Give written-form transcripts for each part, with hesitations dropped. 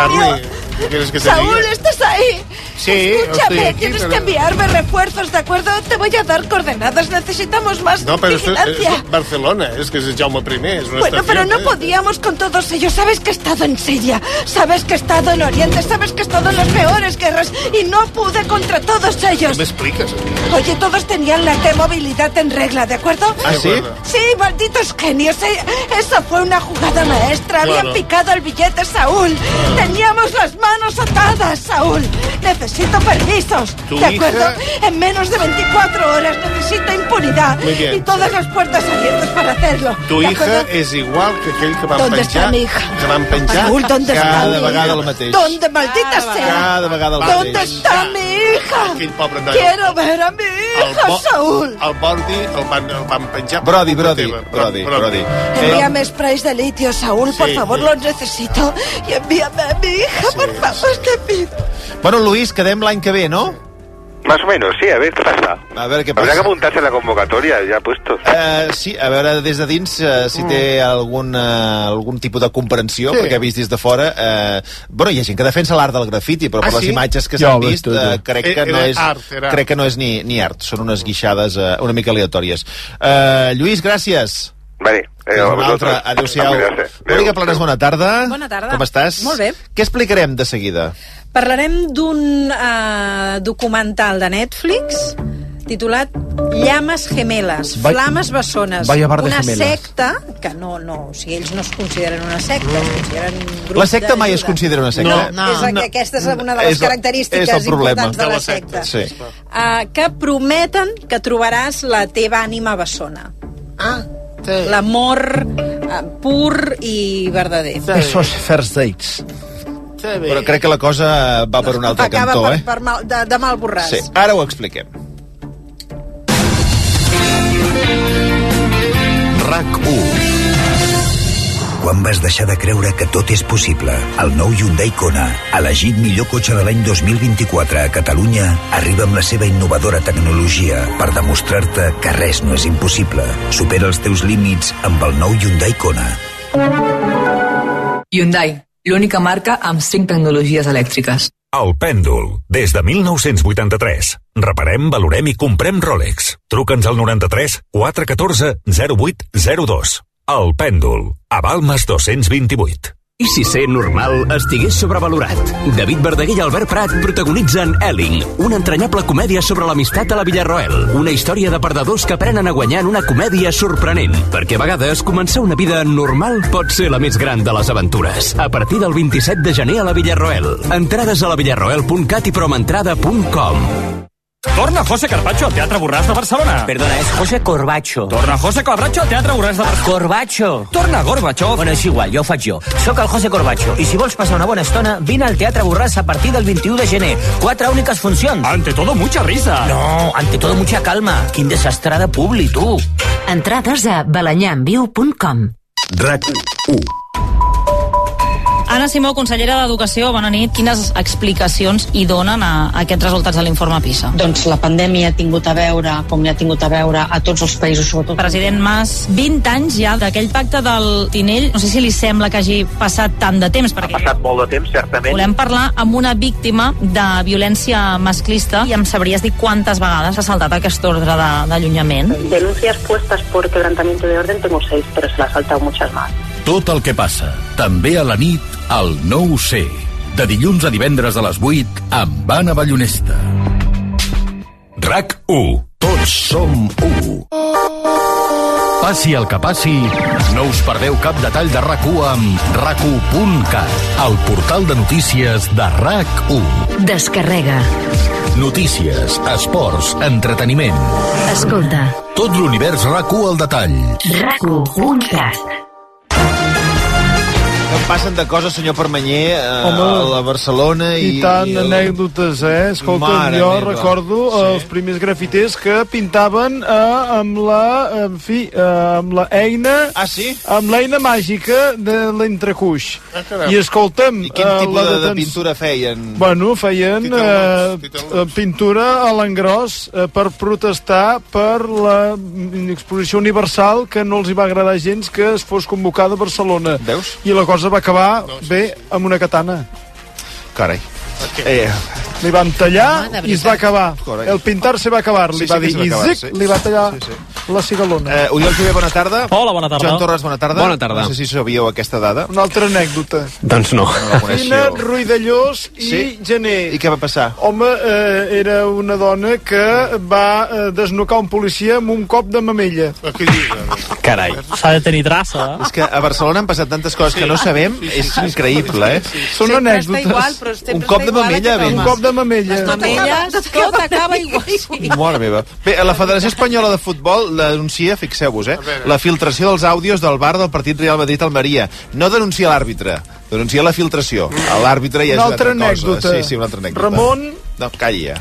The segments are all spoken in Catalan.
Charlie, ¿qué quieres que te diga? Saúl, ¿estás ahí? Sí, escúchame, estoy aquí, tienes pero... que enviarme refuerzos, ¿de acuerdo? Te voy a dar coordenadas, necesitamos más No, pero esto vigilancia. es Barcelona, es que es Jaume I, es una Bueno, estación, pero no podíamos con todos ellos. Sabes que he estado en Siria, sabes que he estado en Oriente, sabes que he estado en las peores guerras y no pude contra todos ellos. ¿Qué me explicas? Oye, todos tenían la T-movilidad en regla, ¿de acuerdo? ¿Ah, sí? Sí, malditos genios. Esa fue una jugada maestra. Claro. Habían picado el billete, Saúl. Teníamos las manos atadas, Saúl. Necesito permisos, ¿Tu ¿de acuerdo? hija? En menos de 24 horas necesito impunidad. Muy bien. Y todas las puertas abiertas para hacerlo. Tu ¿de hija acuerdo? és igual que aquell que van ¿Dónde penjar... está mi hija? Que van penjar... Saúl, ¿dónde está Cada mi hija? vegada el mateix. ¿Dónde, maldita sea? Cada vegada el ¿Dónde mateix. está mi hija? Aquell pobre noi. Quiero ver a mi hija, Saúl. El Bordi el van penjar... Brody. Envíame sprays de litio, Saúl, por Sí, favor, sí. los necesito. Y envíame a mi hija, por favor, te pido. Bueno, Luis, quedem l'any que ve, no? Más o menos, sí, a ver qué pasa. A ver qué Habrá pasa. que apuntarse a la convocatoria, ya puestos. Sí, a veure des de dins si té algun tipus de comprensió, Sí. perquè vist des de fora... Bueno, hi ha gent que defensa l'art del grafiti, però per les sí? imatges que Ja s'han ho veig vist tot, ja. crec que no Era és art, era art. crec que no és ni art, són unes guixades una mica aleatòries. Lluís, gràcies. Vale. Una altra, adéu-siau. Mònica Planes, bona tarda. Bona tarda. Com estàs? Molt bé. Què explicarem de seguida? Parlarem d'un documental de Netflix titulat Llames gemeles, flames bessones. Vaya bar de una gemeles. secta, que no, o sigui, ells no es consideren una secta, es consideren un grup La secta mai es d'ajuda. considera una secta. No, aquesta és una de les És característiques el problema importants de la secta. Sí. Que prometen que trobaràs la teva ànima bessona. L'amor pur i verdader. Esos first dates. Però crec que la cosa va per un altre Acaba cantó, per mal, de mal borràs. Sí, ara ho expliquem. RAC1. Quan vas deixar de creure que tot és possible? El nou Hyundai Kona, elegit millor cotxe de l'any 2024 a Catalunya, arriba amb la seva innovadora tecnologia per demostrar-te que res no és impossible. Supera els teus límits amb el nou Hyundai Kona. Hyundai, l'única marca amb 5 tecnologies elèctriques. El Pèndol, des de 1983. Reparem, valorem i comprem Rolex. Truca'ns al 93 414 0802. El Pèndol, a Balmes 228. I si ser normal estigués sobrevalorat? David Verdaguer i Albert Prat protagonitzen Elling, una entranyable comèdia sobre l'amistat a la Villarroel. Una història de perdedors que aprenen a guanyar en una comèdia sorprenent. Perquè a vegades començar una vida normal pot ser la més gran de les aventures. A partir del 27 de gener a la Villarroel. Entrades a lavillarroel.cat i promentrada.com. Torna José Carbacho al Teatre Borràs de Barcelona. Perdona, es José Corbacho. Torna José Corbacho al Teatre Borràs de Barcelona. Corbacho. Torna Gorbachev. Bueno, és igual, ja ho faig jo. Soc el José Corbacho i si vols passar una bona estona, vine al Teatre Borràs a partir del 21 de gener. 4 úniques funcions. Ante todo, mucha risa. No, ante todo, mucha calma. Quin desastre de públic, tu. Entrades a balanyanviu.com. RAC1. Anna Simó, consellera d'Educació, bona nit. Quines explicacions hi donen a aquests resultats de l'informe PISA? Doncs la pandèmia ha tingut a veure, com ja ha tingut a veure a tots els països, sobretot. President Mas, 20 anys ja d'aquell pacte del Tinell. No sé si li sembla que hagi passat tant de temps. Perquè Ha passat molt de temps, certament. volem parlar amb una víctima de violència masclista i em sabries dir quantes vegades ha saltat aquest ordre d'allunyament? Denuncias puestas por quebrantamiento de orden tengo 6, pero se las ha saltado muchas más. Tot el que passa, també a la nit, al 9C. De dilluns a divendres a les 8, amb Anna Ballonesta. RAC1. Tots som 1. Passi el que passi, no us perdeu cap detall de RAC1 amb RAC1.cat, el portal de notícies de RAC1. Descarrega. Notícies, esports, entreteniment. Escolta. Tot l'univers RAC1 al detall. RAC1.cat. Em passen de coses, senyor Permanyer, a la Barcelona I tant anècdotes, Escolta, Mare jo meva. recordo els primers grafiters que pintaven amb la eina... Ah, sí? Amb l'eina màgica de l'entrecuix. caram. I escolta'm... I quin tipus de pintura feien? Bueno, feien pintura a l'engròs per protestar per la exposició universal que no els hi va agradar gens que es fos convocada a Barcelona. Veus? I la cosa va acabar bé amb una katana. Carai. Li van tallar i es va acabar. El pintar se va acabar. Li va dir, i zic, li va tallar la cigalona. Oriol Jové, bona tarda. Hola, bona tarda. Joan Torres, bona tarda. Bona tarda. No sé si sabíeu aquesta dada. Una altra anècdota. Doncs no. Fina, Ruidallós i Gener. I què va passar? Home, era una dona que va desnucar un policia amb un cop de mamella. Carai. S'ha de tenir traça. És que a Barcelona han passat tantes coses que no sabem, és increïble, Són anècdotes. Un cop de mamella, ben. Un cop de mamella. Tot acaba igual. Mare meva. Bé, la Federació Espanyola de Futbol denuncia, fixeu-vos, la filtració dels àudios del VAR del partit Real Madrid-Almeria. No denuncia l'àrbitre, denuncia la filtració. L'àrbitre ja és una altra anècdota. Sí, una altra anècdota. Ramon... No, calla.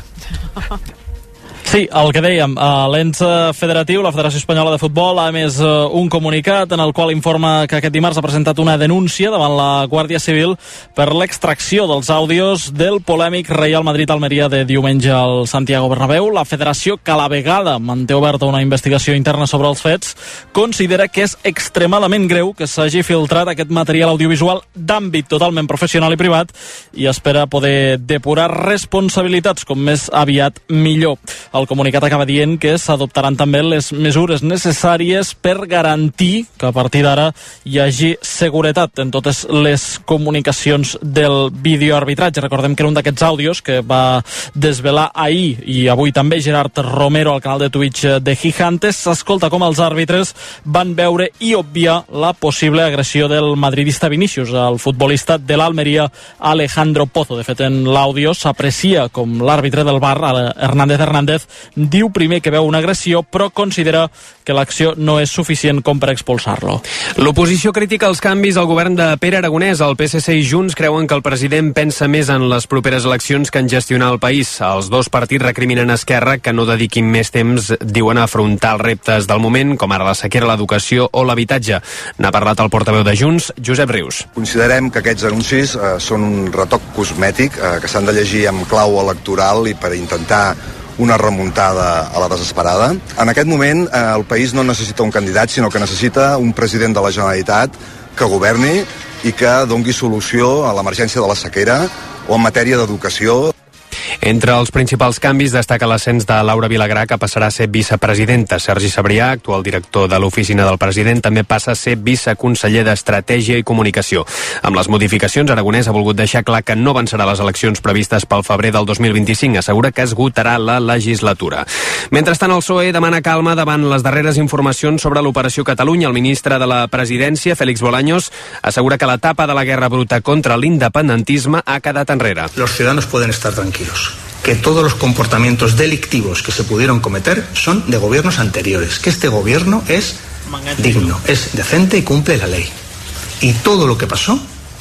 Sí, el que dèiem, l'ens federatiu, la Federació Espanyola de Futbol, ha emès un comunicat en el qual informa que aquest dimarts ha presentat una denúncia davant la Guàrdia Civil per l'extracció dels àudios del polèmic Real Madrid-Almeria de diumenge al Santiago Bernabéu. La Federació, que a la vegada manté oberta una investigació interna sobre els fets, considera que és extremadament greu que s'hagi filtrat aquest material audiovisual d'àmbit totalment professional i privat i espera poder depurar responsabilitats com més aviat millor. El comunicat acaba dient que s'adoptaran també les mesures necessàries per garantir que a partir d'ara hi hagi seguretat en totes les comunicacions del videoarbitratge. Recordem que era un d'aquests àudios que va desvelar ahir i avui també Gerard Romero al canal de Twitch de Gigantes. S'escolta com els àrbitres van veure i obviar la possible agressió del madridista Vinícius al futbolista de l'Almeria Alejandro Pozo. De fet, en l'àudio s'aprecia com l'àrbitre del VAR, Hernández, diu primer que veu una agressió, però considera que l'acció no és suficient com per expulsar-lo. L'oposició critica els canvis al govern de Pere Aragonès. El PSC i Junts creuen que el president pensa més en les properes eleccions que en gestionar el país. Els dos partits recriminen a Esquerra que no dediquin més temps, diuen, a afrontar els reptes del moment, com ara la sequera, l'educació o l'habitatge. N'ha parlat el portaveu de Junts, Josep Rius. Considerem que aquests anuncis són un retoc cosmètic que s'han de llegir amb clau electoral i per intentar una remuntada a la desesperada. En aquest moment el país no necessita un candidat, sinó que necessita un president de la Generalitat que governi i que dongui solució a l'emergència de la sequera o en matèria d'educació. Entre els principals canvis destaca l'ascens de Laura Vilagrà, que passarà a ser vicepresidenta. Sergi Sabrià, actual director de l'oficina del president, també passa a ser viceconseller d'Estratègia i Comunicació. Amb les modificacions, Aragonès ha volgut deixar clar que no vencerà les eleccions previstes pel febrer del 2025. Assegura que esgotarà la legislatura. Mentrestant, el PSOE demana calma davant les darreres informacions sobre l'Operació Catalunya. El ministre de la Presidència, Félix Bolaños, assegura que l'etapa de la guerra bruta contra l'independentisme ha quedat enrere. Los ciudadanos pueden estar tranquilos, que todos los comportamientos delictivos que se pudieron cometer son de gobiernos anteriores, que este gobierno es digno, es decente y cumple la ley. Y todo lo que pasó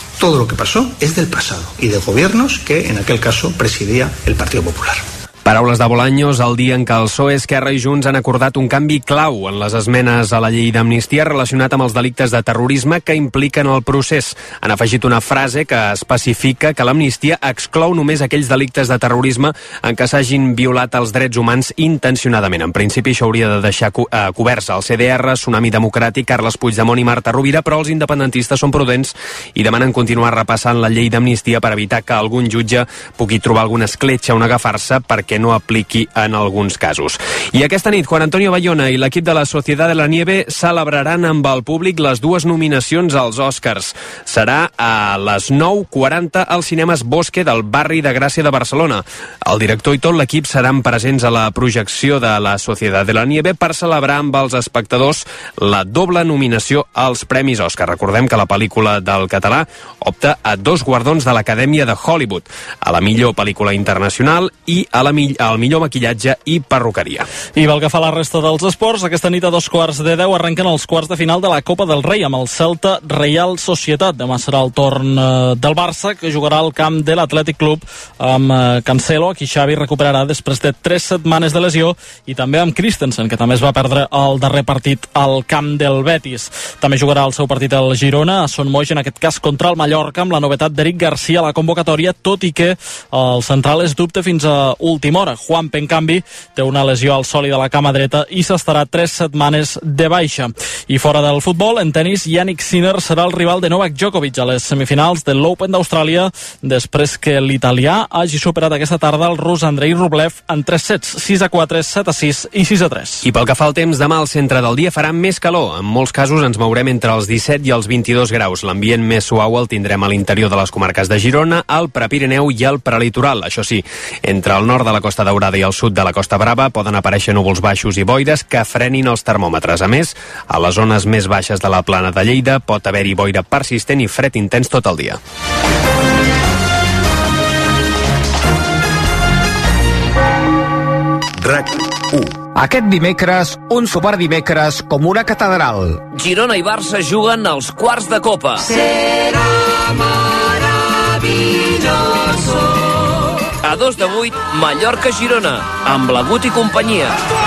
es del pasado y de gobiernos que en aquel caso presidía el Partido Popular. Paraules de Bolaños el dia en què el PSOE, Esquerra i Junts han acordat un canvi clau en les esmenes a la llei d'amnistia relacionat amb els delictes de terrorisme que impliquen el procés. Han afegit una frase que especifica que l'amnistia exclou només aquells delictes de terrorisme en què s'hagin violat els drets humans intencionadament. En principi, això hauria de deixar coberts el CDR, Tsunami Democràtic, Carles Puigdemont i Marta Rovira, però els independentistes són prudents i demanen continuar repassant la llei d'amnistia per evitar que algun jutge pugui trobar alguna escletxa on agafar-se perquè no apliqui en alguns casos. I aquesta nit, Juan Antonio Bayona i l'equip de la Sociedad de la Nieve celebraran amb el públic les dues nominacions als Oscars. Serà a les 9:40 als cinemes Bosque del barri de Gràcia de Barcelona. El director i tot l'equip seran presents a la projecció de la Sociedad de la Nieve per celebrar amb els espectadors la doble nominació als Premis Oscar. Recordem que la pel·lícula del català opta a 2 guardons de l'Acadèmia de Hollywood, a la millor pel·lícula internacional i al millor maquillatge i perruqueria. I pel que fa a la resta dels esports, aquesta nit a 9:15 arrenquen els quarts de final de la Copa del Rei amb el Celta Real Societat. Demà serà el torn del Barça, que jugarà al camp de l'Atlètic Club amb Cancelo, qui Xavi recuperarà després de 3 setmanes de lesió, i també amb Christensen, que també es va perdre el darrer partit al camp del Betis. També jugarà el seu partit al Girona, a Son Moix, en aquest cas contra el Mallorca, amb la novetat d'Eric Garcia a la convocatòria, tot i que el central és dubte fins a última última hora. Juanpe, en canvi, té una lesió al sòlid de la cama dreta i s'estarà 3 setmanes de baixa. I fora del futbol, en tenis, Jannik Sinner serà el rival de Novak Djokovic a les semifinals de l'Open d'Austràlia després que l'italià hagi superat aquesta tarda el rus Andrei Rublev en 3 sets, 6-4, 7-6 i 6-3. I pel que fa al temps, demà al centre del dia farà més calor. En molts casos ens mourem entre els 17 i els 22 graus. L'ambient més suau el tindrem a l'interior de les comarques de Girona, al Prepirineu i al Prelitoral. Això sí, entre el nord de la Costa Daurada i el sud de la Costa Brava poden aparèixer núvols baixos i boires que frenin els termòmetres. A més, a les zones més baixes de la plana de Lleida pot haver-hi boira persistent i fred intens tot el dia. RAC1. Aquest dimecres, un sopar dimecres com una catedral. Girona i Barça juguen als quarts de Copa. Será maravilloso. A 2 de 8, Mallorca-Girona, amb Blagut i companyia.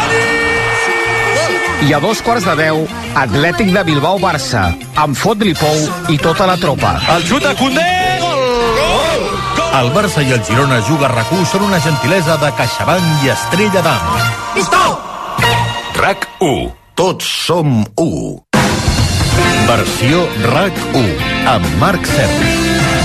I a 2:15, Atlètic de Bilbao-Barça, amb Fot-li Pou i tota la tropa. El xuta Koundé! El Barça i el Girona Juga RAC1 són una gentilesa de CaixaBank i Estrella d'Am. RAC1. Tots som u. Versió RAC1 amb Marc Serra.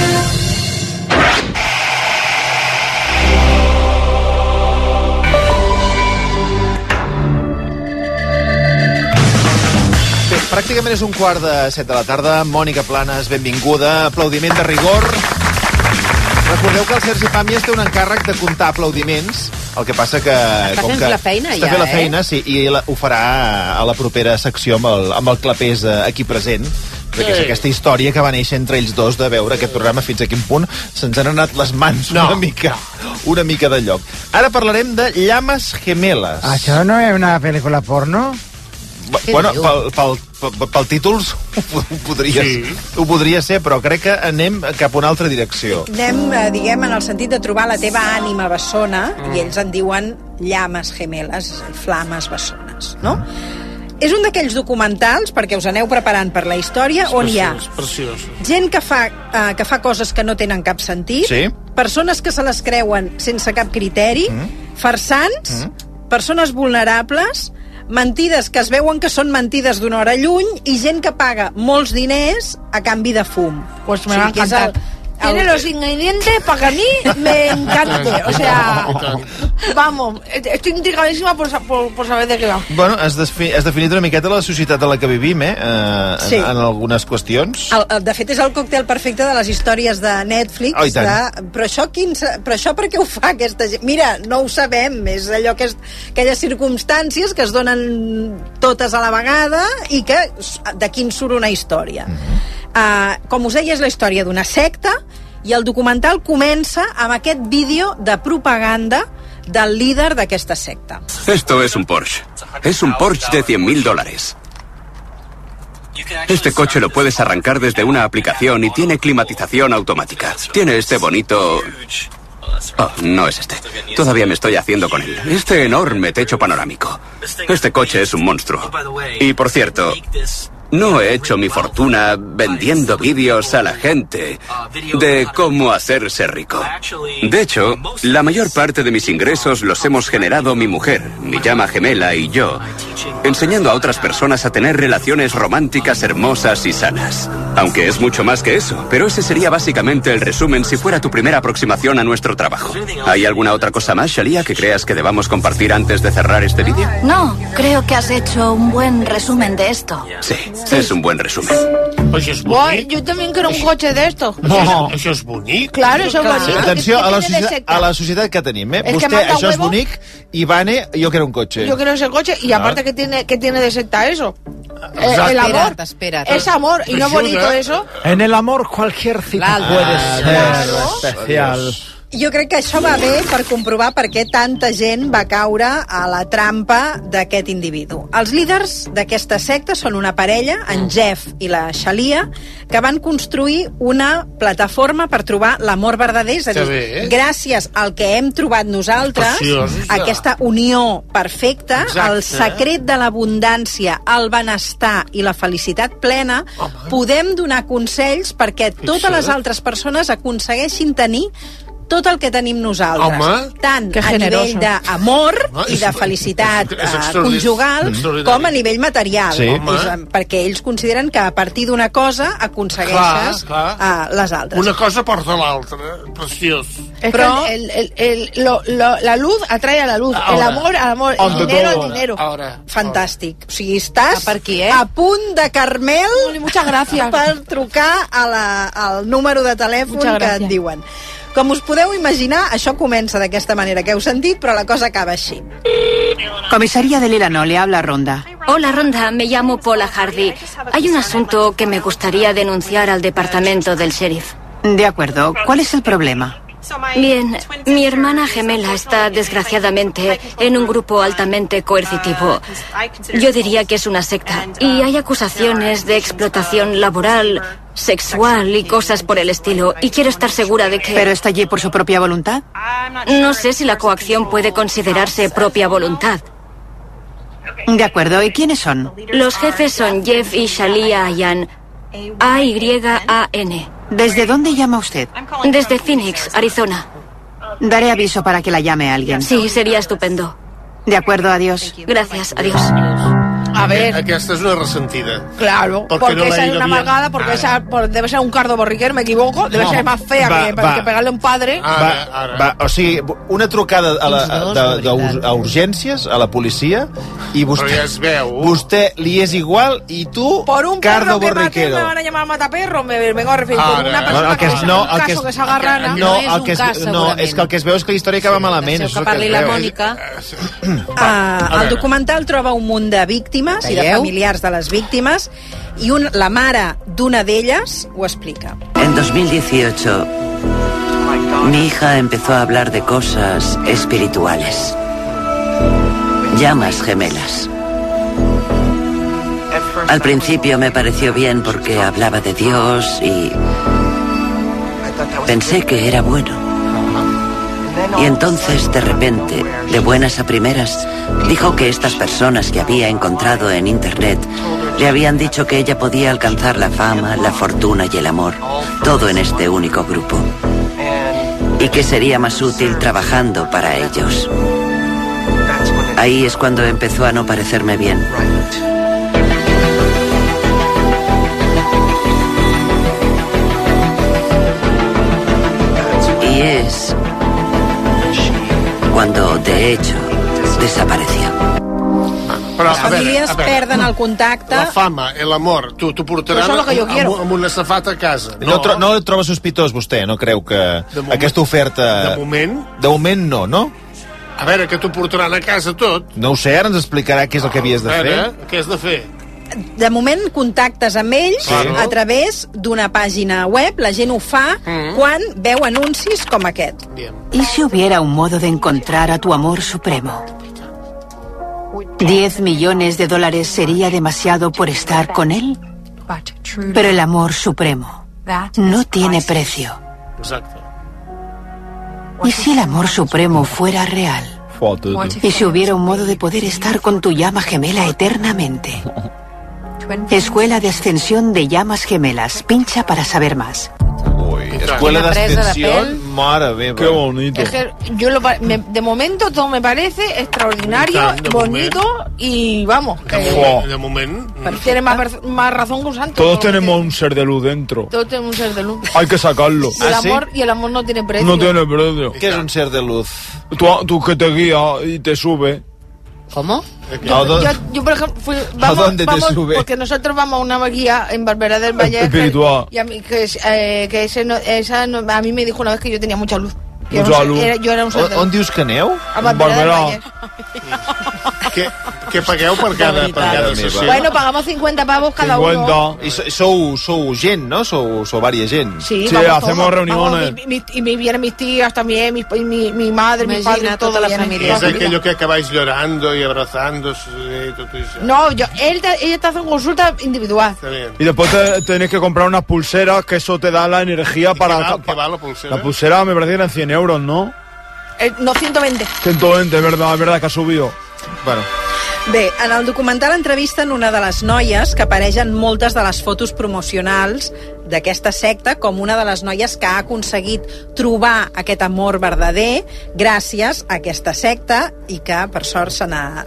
Pràcticament és 1:15 de la tarda. Mònica Planes, benvinguda. Aplaudiment de rigor. Recordeu que el Sergi Pàmies té un encàrrec de comptar aplaudiments. El que passa que... Està fent la feina, està fent la feina, sí, i ho farà a la propera secció amb el Clapés aquí present. Perquè és aquesta història que va néixer entre ells dos de veure aquest programa fins a quin punt se'ns han anat les mans una mica de lloc. Ara parlarem de Llames Gemelas. Això no és una pel·lícula porno? Bueno, pel títol ho podria ser, però crec que anem cap a una altra direcció. Anem, diguem, en el sentit de trobar la teva ànima bessona, i ells en diuen llames gemeles, flames bessones, no? És un d'aquells documentals, perquè us aneu preparant per la història, on hi ha gent que fa coses que no tenen cap sentit, persones que se les creuen sense cap criteri, farsants, persones vulnerables, mentides que es veuen que són mentides d'una hora lluny i gent que paga molts diners a canvi de fum. Pues me va a encantar. Tiene los ingredientes para que a mí me encante. O sea, vamos, estoy intrigadísima por saber de qué va. Bueno, has definit una miqueta la societat en la que vivim, sí. En algunes qüestions. De fet, és el còctel perfecte de les històries de Netflix. Però això per què ho fa aquesta gent? Mira, no ho sabem. És allò que aquelles circumstàncies que es donen totes a la vegada i que d'aquí en surt una història. Com us deia, és la història d'una secta i el documental comença amb aquest vídeo de propaganda del líder d'aquesta secta. Esto es un Porsche. Es un Porsche de $100,000. Este coche lo puedes arrancar desde una aplicación y tiene climatización automática. Tiene este bonito... Oh, no es este. Todavía me estoy haciendo con él. Este enorme techo panorámico. Este coche es un monstruo. Y por cierto... no he hecho mi fortuna vendiendo vídeos a la gente de cómo hacerse rico. De hecho, la mayor parte de mis ingresos los hemos generado mi mujer, mi llama gemela y yo, enseñando a otras personas a tener relaciones románticas hermosas y sanas. Aunque es mucho más que eso, pero ese sería básicamente el resumen si fuera tu primera aproximación a nuestro trabajo. ¿Hay alguna otra cosa más, Shalia, que creas que debamos compartir antes de cerrar este vídeo? No, creo que has hecho un buen resumen de esto. Sí. Es un buen resumen. Això és bonic. Yo también quiero un coche de esto. Això és bonic. Claro, eso es bonito. Atenció a la societat que tenim, eh? Vostè, això és bonic, i Vane, yo quiero un coche. Yo quiero ese coche, y aparte, ¿qué tiene de secta eso? El amor. Espérate. Es amor, y no bonito eso. En el amor cualquier cita puede ser especial. Jo crec que això va bé per comprovar per què tanta gent va caure a la trampa d'aquest individu. Els líders d'aquesta secta són una parella, en Jeff i la Shalia, que van construir una plataforma per trobar l'amor verdader, és a dir, gràcies al que hem trobat nosaltres, aquesta unió perfecta, el secret de l'abundància, el benestar i la felicitat plena, podem donar consells perquè totes les altres persones aconsegueixin tenir tot el que tenim nosaltres. Home, tant que a nivell generoso. d'amor i de felicitat conjugal com a nivell material. Sí. Perquè ells consideren que a partir d'una cosa aconsegueixes les altres. Una cosa porta l'altra, preciós. Però la luz atrae a la luz, el amor al amor, el dinero al dinero. Fantàstic. O sigui, estàs per aquí, a punt de Carmel muchas gracias per trucar al número de telèfon que et diuen. Com us podeu imaginar, això comença d'aquesta manera que heu sentit, però la cosa acaba així. Comisaría de Lílano, le habla Ronda. Hola, Ronda, me llamo Paula Hardy. Hay un asunto que me gustaría denunciar al departamento del sheriff. De acuerdo, ¿cuál es el problema? Bien, mi hermana gemela está desgraciadamente en un grupo altamente coercitivo. Yo diría que es una secta. Y hay acusaciones de explotación laboral, sexual y cosas por el estilo. Y quiero estar segura de que... ¿Pero está allí por su propia voluntad? No sé si la coacción puede considerarse propia voluntad. De acuerdo, ¿y quiénes son? Los jefes son Jeff y Shalia Ayan. A-Y-A-N. ¿Desde dónde llama usted? Desde Phoenix, Arizona. Daré aviso para que la llame alguien. Sí, sería estupendo. De acuerdo, adiós. Gracias, adiós. A ver. Aquesta és una ressentida. Claro, porque no esa la es una amargada, porque esa debe ser un cardo borriquer, me equivoco, debe ser más fea que pegarle a un padre. O sigui, una trucada a urgències, a la policia, i vostè, Però ja es veu. Vostè li és igual i tu, Por un cardo perro que maté, borriquero. me van a llamar mataperro, me vengo a referir por una persona que es un caso que s'agarrana. És que el que es veu és que la història acaba malament. Que parli la Mònica. El documental troba un munt de víctimes i de familiars de les víctimes i la mare d'una d'elles ho explica. En 2018, mi hija empezó a hablar de cosas espirituales. Llamas gemelas. Al principio me pareció bien porque hablaba de Dios y pensé que era bueno. Y entonces, de repente, de buenas a primeras, dijo que estas personas que había encontrado en Internet le habían dicho que ella podía alcanzar la fama, la fortuna y el amor, todo en este único grupo. Y que sería más útil trabajando para ellos. Ahí es cuando empezó a no parecerme bien. Y es cuando, de hecho, desapareció. Però, les famílies perden el contacte. La fama, l'amor, tu portaran amb una safata a casa. No el troba sospitós, vostè? No creu que aquesta oferta... De moment? De moment no? A veure, que t'ho portaran a casa tot. No ho sé, ara ens explicarà què és el que havies de fer. Què has de fer? De moment contactes amb ells a través d'una pàgina web. La gent ho fa quan veu anuncis com aquest. ¿Y si hubiera un modo de encontrar a tu amor supremo? 10 millones de dólares sería demasiado por estar con él. Pero el amor supremo no tiene precio. Exacte. ¿Y si el amor supremo fuera real? ¿Y si hubiera un modo de poder estar con tu llama gemela eternamente? Escuela de Ascensión de Llamas Gemelas. Pincha para saber más. Escuela de Ascensión, mare meva. Qué bonito. Es que de momento todo me parece extraordinario, bonito y vamos. De moment. Tiene más razón que un santo. Todos tenemos un ser de luz dentro. Todos tenemos un ser de luz. Hay que sacarlo. Y el amor no tiene precio. No tiene precio. ¿Qué es un ser de luz? Tú que te guía y te sube. ¿Cómo? Yo por ejemplo, vamos, porque nosotros vamos a una guía en Barberá del Valle espiritual. Y a mí, a mí me dijo una vez que yo tenía mucha luz. Mucha luz. Yo era un ser de luz. On dius que aneu? A Barberá del Valle. Què pagueu per cada sessió? Bueno, pagamos 50 pavos cada 50. Uno. I sou gent, no? Sou varia gent. Sí, hacemos reuniones. Y vienen mis tías también, mi madre, mi padre, toda la familia. Es aquello que acabáis llorando y abrazándose y todo eso. No, ella te hace una consulta individual. Y después tenés que comprar unas pulseras, que eso te da la energía para... ¿Qué va la pulsera? La pulsera me parece que eran 100 euros, ¿no? No, 120. 120, es verdad que ha subido. Bueno. Bé, en el documental entrevisten una de les noies que apareix en moltes de les fotos promocionals d'aquesta secta com una de les noies que ha aconseguit trobar aquest amor verdader gràcies a aquesta secta i que, per sort, se n'ha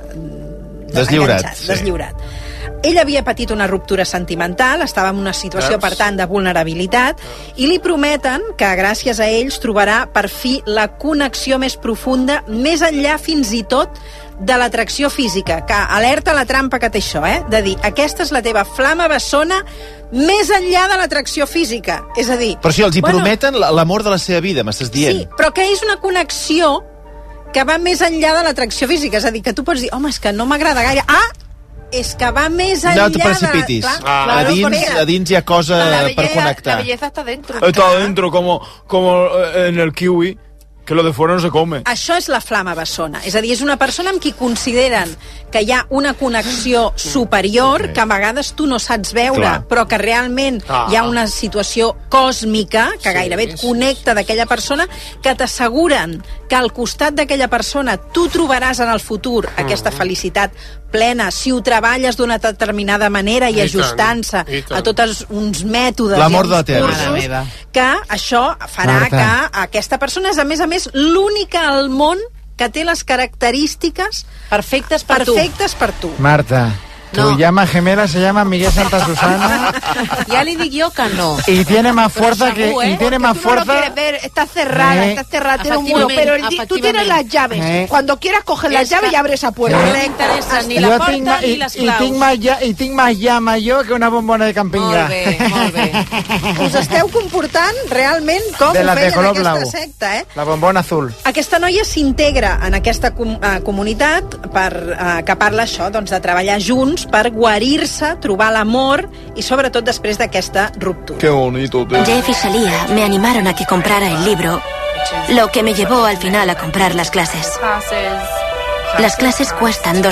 deslliurat. Ella havia patit una ruptura sentimental, estava en una situació, per tant, de vulnerabilitat, i li prometen que gràcies a ells trobarà per fi la connexió més profunda, més enllà fins i tot de l'atracció física, que alerta la trampa que té això, de dir, aquesta és la teva flama bessona més enllà de l'atracció física. És a dir... Però si els hi prometen l'amor de la seva vida, m'estàs dient. Sí, però que és una connexió que va més enllà de l'atracció física. És a dir, que tu pots dir, home, és que no m'agrada gaire. És que va més enllà de... No te precipitis. A dins hi ha cosa per connectar. La belleza está dentro. Está dentro, como en el kiwi, que lo de fuera no se come. Això és la flama bessona. És a dir, és una persona amb qui consideren que hi ha una connexió superior que a vegades tu no saps veure, però que realment hi ha una situació còsmica que gairebé et connecta d'aquella persona, que t'asseguren que al costat d'aquella persona tu trobaràs en el futur aquesta felicitat plena, si ho treballes d'una determinada manera i ajustant-se a tots uns mètodes i uns cursos, que això farà que aquesta persona és, a més, l'única al món que té les característiques perfectes per tu. Marta, tu llama gemela se llama Miguel Santa Susana. Ya le digo yo que no. Y tiene más fuerza que... Y tiene más fuerza... No lo quieres ver, está cerrada, tiene un muro, pero tú tienes las llaves. Cuando quieras coger las llaves y abres esa puerta. No le interesa ni la porta ni les claus. I tinc més llama jo que una bombona de campinga. Molt bé. Us esteu comportant realment com ho feien aquesta secta, La bombona azul. Aquesta noia s'integra en aquesta comunitat que parla això, doncs, de treballar junts per guarir-se, trobar l'amor i sobretot després d'aquesta ruptura. Qué bonito. Jeff y Shalia me animaron a que comprara el libro, lo que me llevó al final a comprar las clases. Las clases cuestan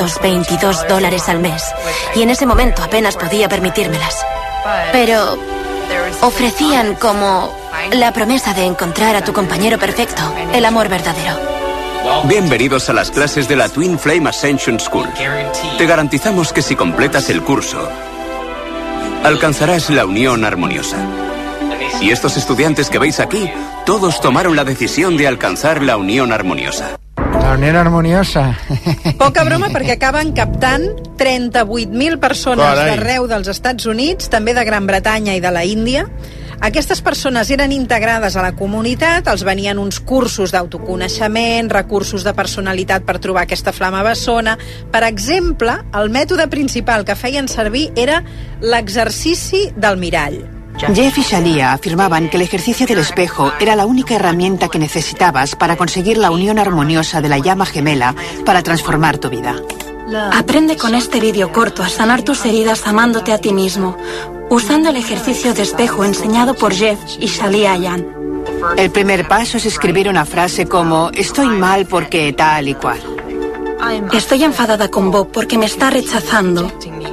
$222 al mes y en ese momento apenas podía permitírmelas. Pero ofrecían como la promesa de encontrar a tu compañero perfecto, el amor verdadero. Bienvenidos a las clases de la Twin Flame Ascension School. Te garantizamos que si completas el curso, alcanzarás la unión armoniosa. Y estos estudiantes que veis aquí, todos tomaron la decisión de alcanzar la unión armoniosa. La unión armoniosa. Poca broma, perquè acaben captant 38.000 persones d'arreu dels Estats Units, també de Gran Bretanya i de la Índia. Aquestes persones eren integrades a la comunitat, els venien uns cursos d'autoconeixement, recursos de personalitat per trobar aquesta flama bessona. Per exemple, el mètode principal que feien servir era l'exercici del mirall. Jeff y Shalia afirmaban que el ejercicio del espejo era la única herramienta que necesitabas para conseguir la unión armoniosa de la llama gemela para transformar tu vida. Aprende con este vídeo corto a sanar tus heridas amándote a ti mismo, usando el ejercicio de espejo enseñado por Jeff y Shalia Yan. El primer paso es escribir una frase como estoy mal porque tal y cual. Estoy enfadada con Bob porque me está rechazando.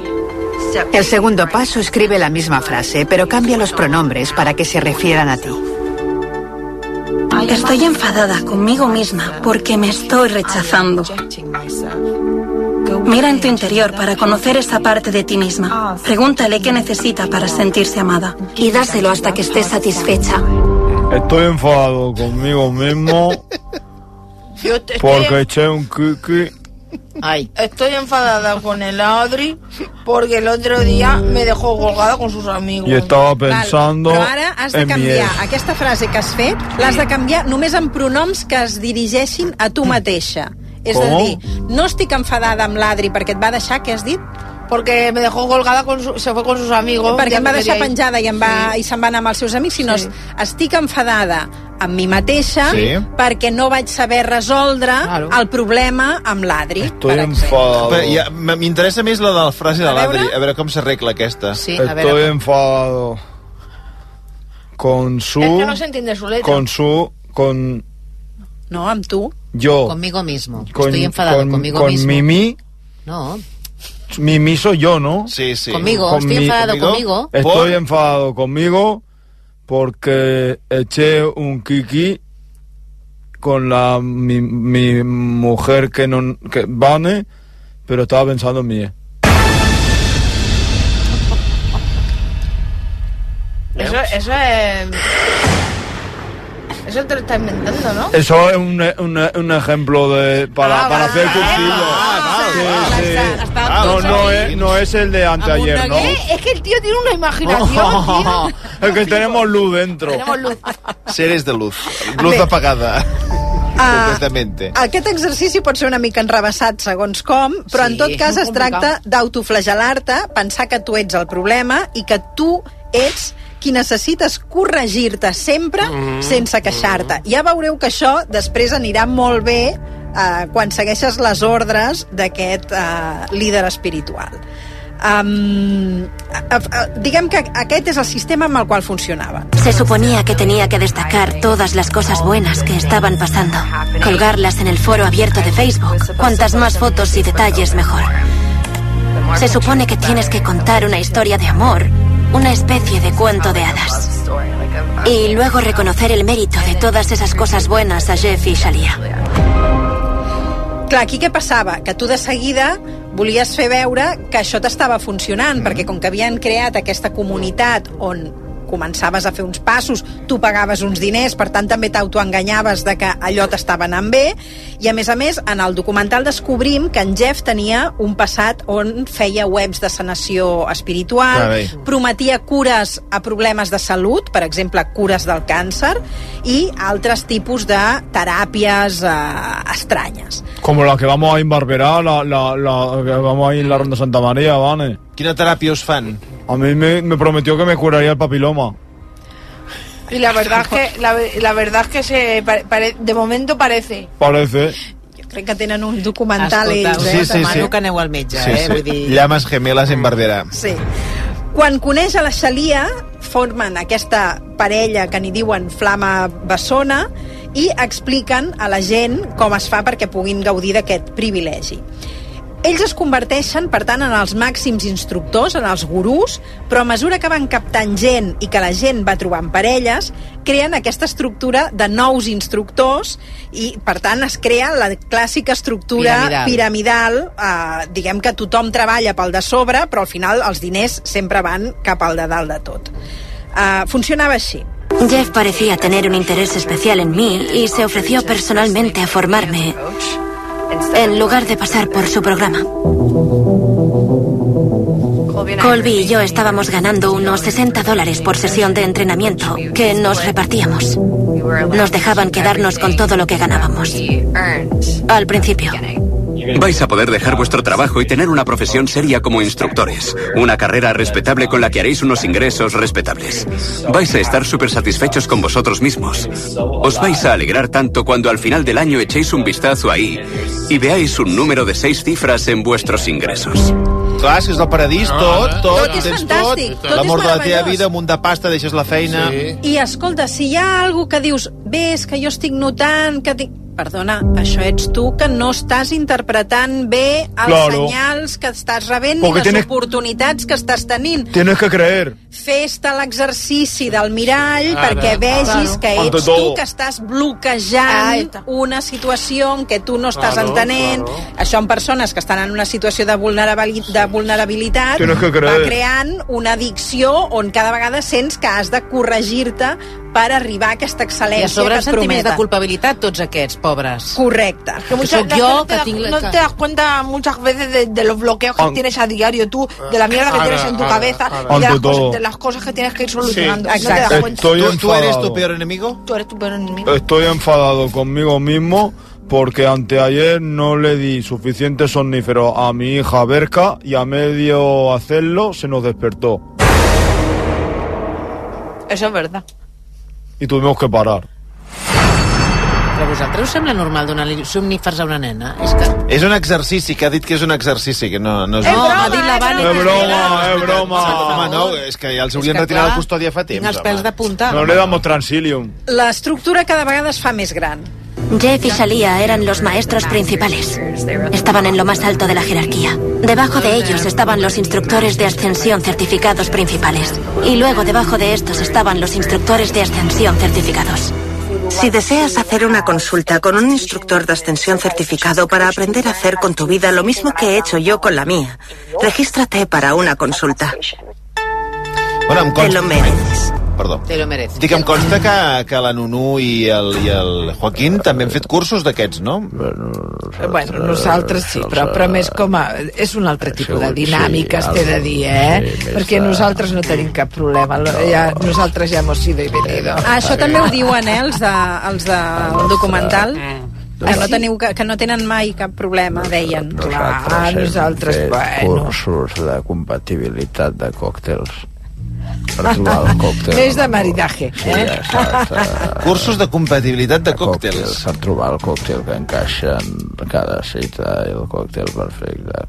El segundo paso escribe la misma frase, pero cambia los pronombres para que se refieran a ti. Estoy enfadada conmigo misma porque me estoy rechazando. Mira en tu interior para conocer esa parte de ti misma. Pregúntale qué necesita para sentirse amada y dáselo hasta que esté satisfecha. Estoy enfadado conmigo mismo porque eché un kiki. Estoy enfadada con el Adri porque el otro día me dejó colgada con sus amigos. I estava pensando però ara has de canviar aquesta frase que has fet, l'has de canviar només en pronoms que es dirigeixin a tu mateixa. És a dir, no estic enfadada amb l'Adri perquè et va deixar, què has dit? Porque me dejó colgada, se fue con sus amigos. Perquè em va deixar penjada i se'n va anar amb els seus amics, sinó estic enfadada amb mi mateixa perquè no vaig saber resoldre el problema amb l'Adri. Estoy enfadado. M'interessa més la de la frase de l'Adri, a veure com s'arregla aquesta. Estoy enfadado con su... Es que no se entiende su letra. Con No, amb tu. Yo. Conmigo mismo. Estoy enfadado conmigo mismo. Con Mimi. No. Mimi soy yo, ¿no? Sí, sí. Conmigo, estoy enfadado conmigo. Estoy enfadado conmigo porque eché un kiki con mi mujer que Vane, pero estaba pensando en mí. Eso te lo estás inventando, ¿no? Eso es un ejemplo para hacer cursillo. No es el de anteayer, ¿no? Es que el tío tiene una imaginación, tío. Es que tenemos luz dentro. Tenemos luz. Seres de luz. Luz apagada. Completamente. Aquest exercici pot ser una mica enrevessat segons com, però en tot cas es tracta d'autoflagelar-te, pensar que tu ets el problema i que tu ets qui necessites corregir-te sempre sense queixar-te. Ja veureu que això després anirà molt bé quan segueixes les ordres d'aquest líder espiritual. Digamos que aquest es el sistema amb el cual funcionaba. Se suponía que tenía que destacar todas las cosas buenas que estaban pasando, colgarlas en el foro abierto de Facebook. Cuantas más fotos y detalles, mejor. Se supone que tienes que contar una historia de amor, una especie de cuento de hadas. Y luego reconocer el mérito de todas esas cosas buenas a Jeff y Shalia. Clar, aquí què passava? Que tu de seguida volies fer veure que això t'estava funcionant, perquè com que havien creat aquesta comunitat on començaves a fer uns passos, tu pagaves uns diners, per tant també t'autoenganyaves de que allò t'estava anant bé, i a més, en el documental descobrim que en Jeff tenia un passat on feia webs de sanació espiritual, prometia cures a problemes de salut, per exemple, cures del càncer, i altres tipus de teràpies estranyes. Como la que vamos a ir en Barberá, la que vamos a ir en la Ronda Santa María, ¿vale? Quina teràpia us fan? A mí me prometió que me curaría el papiloma. Y la verdad es que de momento parece. Parece. Jo crec que tenen un documental ells, Sí. Demano que aneu al metge, Vull dir... Llames gemeles en Barberà. Sí. Quan coneix a la Shalia, formen aquesta parella que n'hi diuen Flama Bessona i expliquen a la gent com es fa perquè puguin gaudir d'aquest privilegi. Ells es converteixen, per tant, en els màxims instructors, en els gurús, però a mesura que van captant gent i que la gent va trobant parelles, creen aquesta estructura de nous instructors i, per tant, es crea la clàssica estructura piramidal. Diguem que tothom treballa pel de sobre, però al final els diners sempre van cap al de dalt de tot. Funcionava així. Jeff parecía tener un interés especial en mí y se ofreció personalmente a formarme en lugar de pasar por su programa. Colby y yo estábamos ganando unos $60 por sesión de entrenamiento que nos repartíamos. Nos dejaban quedarnos con todo lo que ganábamos. Al principio. Vais a poder dejar vuestro trabajo y tener una profesión seria como instructores. Una carrera respetable con la que haréis unos ingresos respetables. Vais a estar súper satisfechos con vosotros mismos. Os vais a alegrar tanto cuando al final del año echéis un vistazo ahí y veáis un número de 6 cifras en vuestros ingresos. Clar, si és el paradís, tot és fantàstic, tot l'amor és de la teva meravellós. vida, un munt de pasta, deixes la feina... I escolta, si hi ha algú que dius, bé, és que jo estic notant que... Perdona, això ets tu que no estàs interpretant bé els senyals que estàs rebent ni les oportunitats que estàs tenint. Tienes que creer. Fes-te l'exercici del mirall perquè vegis que ets tu que estàs bloquejant una situació en què tu no estàs entenent. Això en persones que estan en una situació de vulnerabilitat va creant una addicció on cada vegada sents que has de corregir-te per arribar a aquesta excel·lència que et prometen. I a sobre sentiments de culpabilitat tots aquests, pobres. Correcte. No te das cuenta muchas veces de los bloqueos que tienes a diario tú, de la mierda que tienes en tu cabeza y de las cosas que tienes que ir solucionando. Sí, no te das cuenta. ¿Tú eres tu peor enemigo? Tú eres tu peor enemigo. Estoy enfadado conmigo mismo porque anteayer no le di suficiente somnífero a mi hija Berka y a medio hacerlo se nos despertó. Eso es verdad. I tuvimos que parar. Però a vosaltres us sembla normal donar somnífers a una nena? És un exercici, que ha dit que és un exercici, que no és... No, ha dit la Vani. És broma. Home, no, és que ja els haurien retirat la custòdia fa temps. Tinc els pèls de punta. No le damos Transilium. L'estructura cada vegada es fa més gran. Jeff y Shalia eran los maestros principales. Estaban en lo más alto de la jerarquía. Debajo de ellos estaban los instructores de ascensión certificados principales. Y luego debajo de estos estaban los instructores de ascensión certificados. Si deseas hacer una consulta con un instructor de ascensión certificado para aprender a hacer con tu vida lo mismo que he hecho yo con la mía, regístrate para una consulta. Bueno, te lo mereces. Perdó. Te lo mereces. Dic, em consta que la Nunu i el Joaquín també han fet cursos d'aquests, no? Bueno, nosaltres sí, però més com a... És un altre tipus de dinàmiques, t'he de dir, perquè nosaltres no tenim cap problema. Nosaltres ja hemos sido y venido. Això també ho diuen, els del documental. Que no tenen mai cap problema, deien. Nosaltres, bueno... Cursos de compatibilitat de còctels. Per trobar el còctel. Més de maridaje, Cursos de compatibilitat de còctels. Per trobar el còctel que encaixa en cada cita i el còctel perfecte.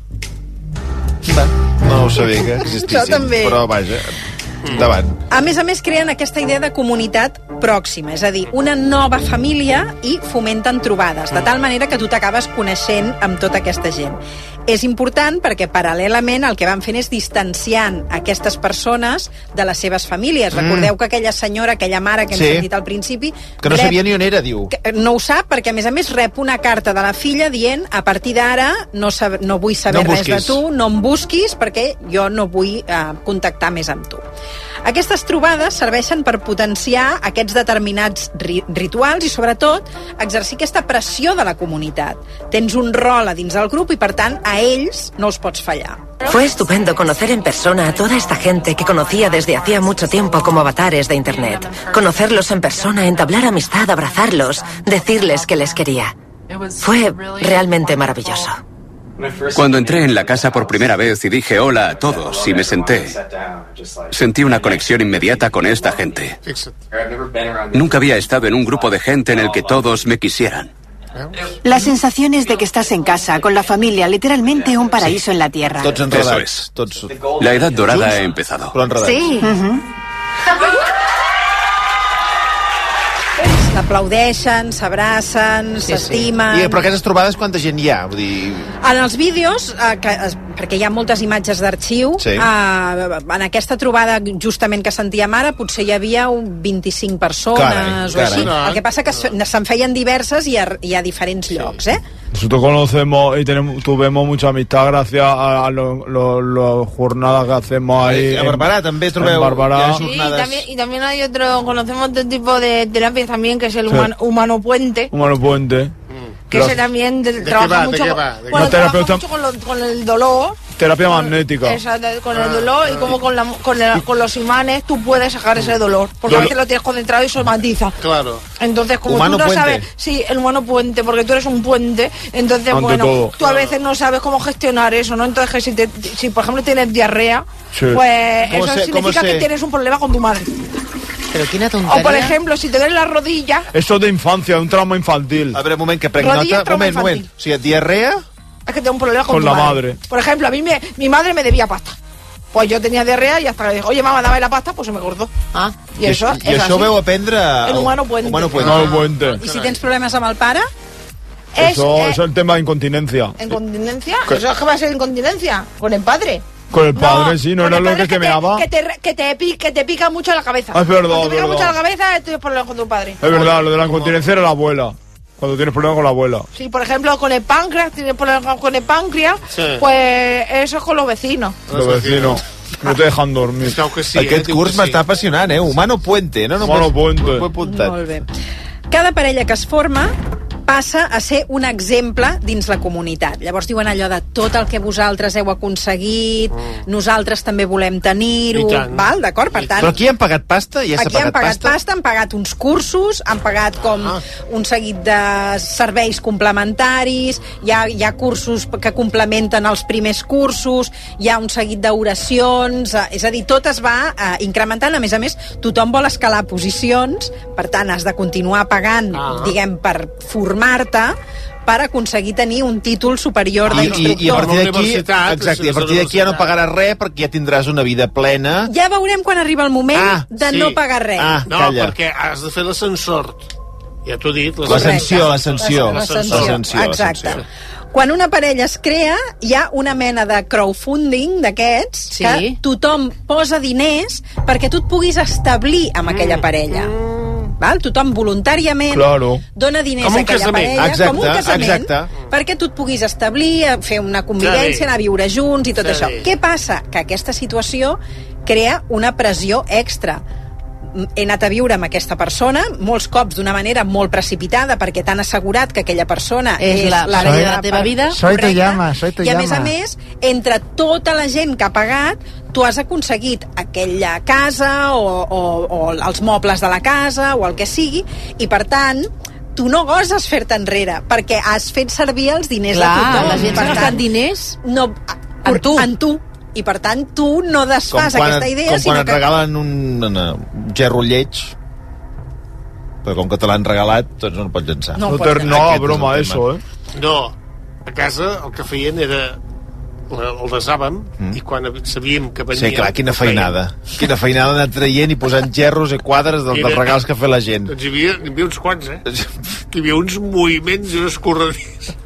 No ho sabia que existissin, però vaja, endavant. A més, creen aquesta idea de comunitat pròxima, és a dir, una nova família i fomenten trobades, de tal manera que tu t'acabes coneixent amb tota aquesta gent. És important perquè, paral·lelament, el que van fent és distanciant aquestes persones de les seves famílies. Recordeu que aquella senyora, aquella mare que hem sentit al principi... Que no sabia ni on era, diu. No ho sap, perquè, a més, rep una carta de la filla dient a partir d'ara no vull saber res de tu, no em busquis, perquè jo no vull contactar més amb tu. Aquestes trobades serveixen per potenciar aquests determinats rituals i, sobretot, exercir aquesta pressió de la comunitat. Tens un rol a dins del grup i, per tant, a ells no els pots fallar. Fue estupendo conocer en persona a toda esta gente que conocía desde hacía mucho tiempo como avatares de Internet. Conocerlos en persona, entablar amistad, abrazarlos, decirles que les quería. Fue realmente maravilloso. Cuando entré en la casa por primera vez y dije hola a todos y me senté, sentí una conexión inmediata con esta gente. Nunca había estado en un grupo de gente en el que todos me quisieran. La sensación es de que estás en casa, con la familia, literalmente un paraíso en la tierra. Tots enredats. Eso es. La edad dorada ha empezado. Sí. S'aplaudeixen, s'abracen, s'estimen... Però aquestes trobades quanta gent hi ha? Vull dir... En els vídeos, perquè hi ha moltes imatges d'arxiu, en aquesta trobada justament que sentíem ara, potser hi havia 25 persones o així. El que passa que se'n feien diverses i hi ha diferents llocs, Nosotros conocemos y tuvimos mucha amistad gracias a las jornadas que hacemos ahí. A Barberà també trobeu. Sí, y también hay otro, conocemos otro tipo de terapias también, que es el humano puente. Humano puente. Que ese también trabaja mucho con el dolor. Terapia magnética. Exacto, con el dolor y como con los imanes tú puedes sacar ese dolor. Porque a veces lo tienes concentrado y somatiza. Claro. Entonces, como humano tú no puente. sabes... Sí, el humano puente, porque tú eres un puente. Entonces, tú a veces no sabes cómo gestionar eso, ¿no? Entonces, si por ejemplo tienes diarrea, pues eso significa que tienes un problema con tu madre. Pero quina tonteria. O, por ejemplo, si te duele la rodilla... Eso de infancia, un trauma infantil. A ver, un moment, que prenc nota. Moment. O sigui, diarrea... Es que tengo un problema con tu madre. Por ejemplo, a mí mi madre me debía pasta. Pues yo tenía diarrea y hasta que dijo, oye, mamá, dame la pasta, pues se me cortó. I això veu aprendre... El humano puente. Humano puente. I si tens problemes amb el pare? Eso es el tema de incontinencia. ¿Incontinencia? ¿Eso es que va a ser incontinencia? ¿Con el padre? Con el padre, sí, no era lo que me daba. Que te pica mucho la cabeza. Es verdad, Cuando te pica mucho la cabeza, tienes problemas con tu padre. Es verdad, lo de la incontinencia era la abuela. Cuando tienes problemas con la abuela. Sí, por ejemplo, con el páncreas, tienes problemas con el páncreas, pues eso es con los vecinos. Los vecinos. No te dejan dormir. Aquest curs m'està apassionant, Humano puente, no? Humano puente. Molt bé. Cada parella que es forma passa a ser un exemple dins la comunitat. Llavors diuen allò de tot el que vosaltres heu aconseguit, nosaltres també volem tenir-ho, val? D'acord? Per tant... Però aquí han pagat pasta? Ja s'ha pagat pasta? Han pagat uns cursos, han pagat com un seguit de serveis complementaris, hi ha cursos que complementen els primers cursos, hi ha un seguit d'oracions, és a dir, tot es va incrementant. A més, tothom vol escalar posicions, per tant, has de continuar pagant, diguem, per formar-te per aconseguir tenir un títol superior d'instructor. I a partir d'aquí ja no pagaràs res perquè ja tindràs una vida plena. Ja veurem quan arriba el moment de no pagar res. No, perquè has de fer l'ascensor. Ja t'ho he dit. L'ascensió. Exacte. Quan una parella es crea, hi ha una mena de crowdfunding d'aquests que tothom posa diners perquè tu et puguis establir amb aquella parella. val? Tothom voluntàriament dona diners a aquella parella, com un casament, perquè tu et puguis establir, fer una convivència, anar a viure junts i tot això. Què passa? Que aquesta situació crea una pressió extra. He anat a viure amb aquesta persona molts cops d'una manera molt precipitada perquè t'han assegurat que aquella persona és la de la teva vida, correcte, i a més, entre tota la gent que ha pagat, tu has aconseguit aquella casa o els mobles de la casa o el que sigui, i per tant tu no goses fer-te enrere perquè has fet servir els diners de tothom. La gent s'ha gastat diners en tu. I per tant tu no desfas aquesta idea, com quan et regalen un gerro lleig, però com que te l'han regalat doncs no el pots llançar. No, broma, eso, No, a casa el que feien era el desàvem i quan sabíem que veníem... Sí, clar, quina feinada anar traient i posant gerros i quadres dels regals que ha fet la gent. Doncs hi havia uns quants, hi havia uns moviments i unes corredisses.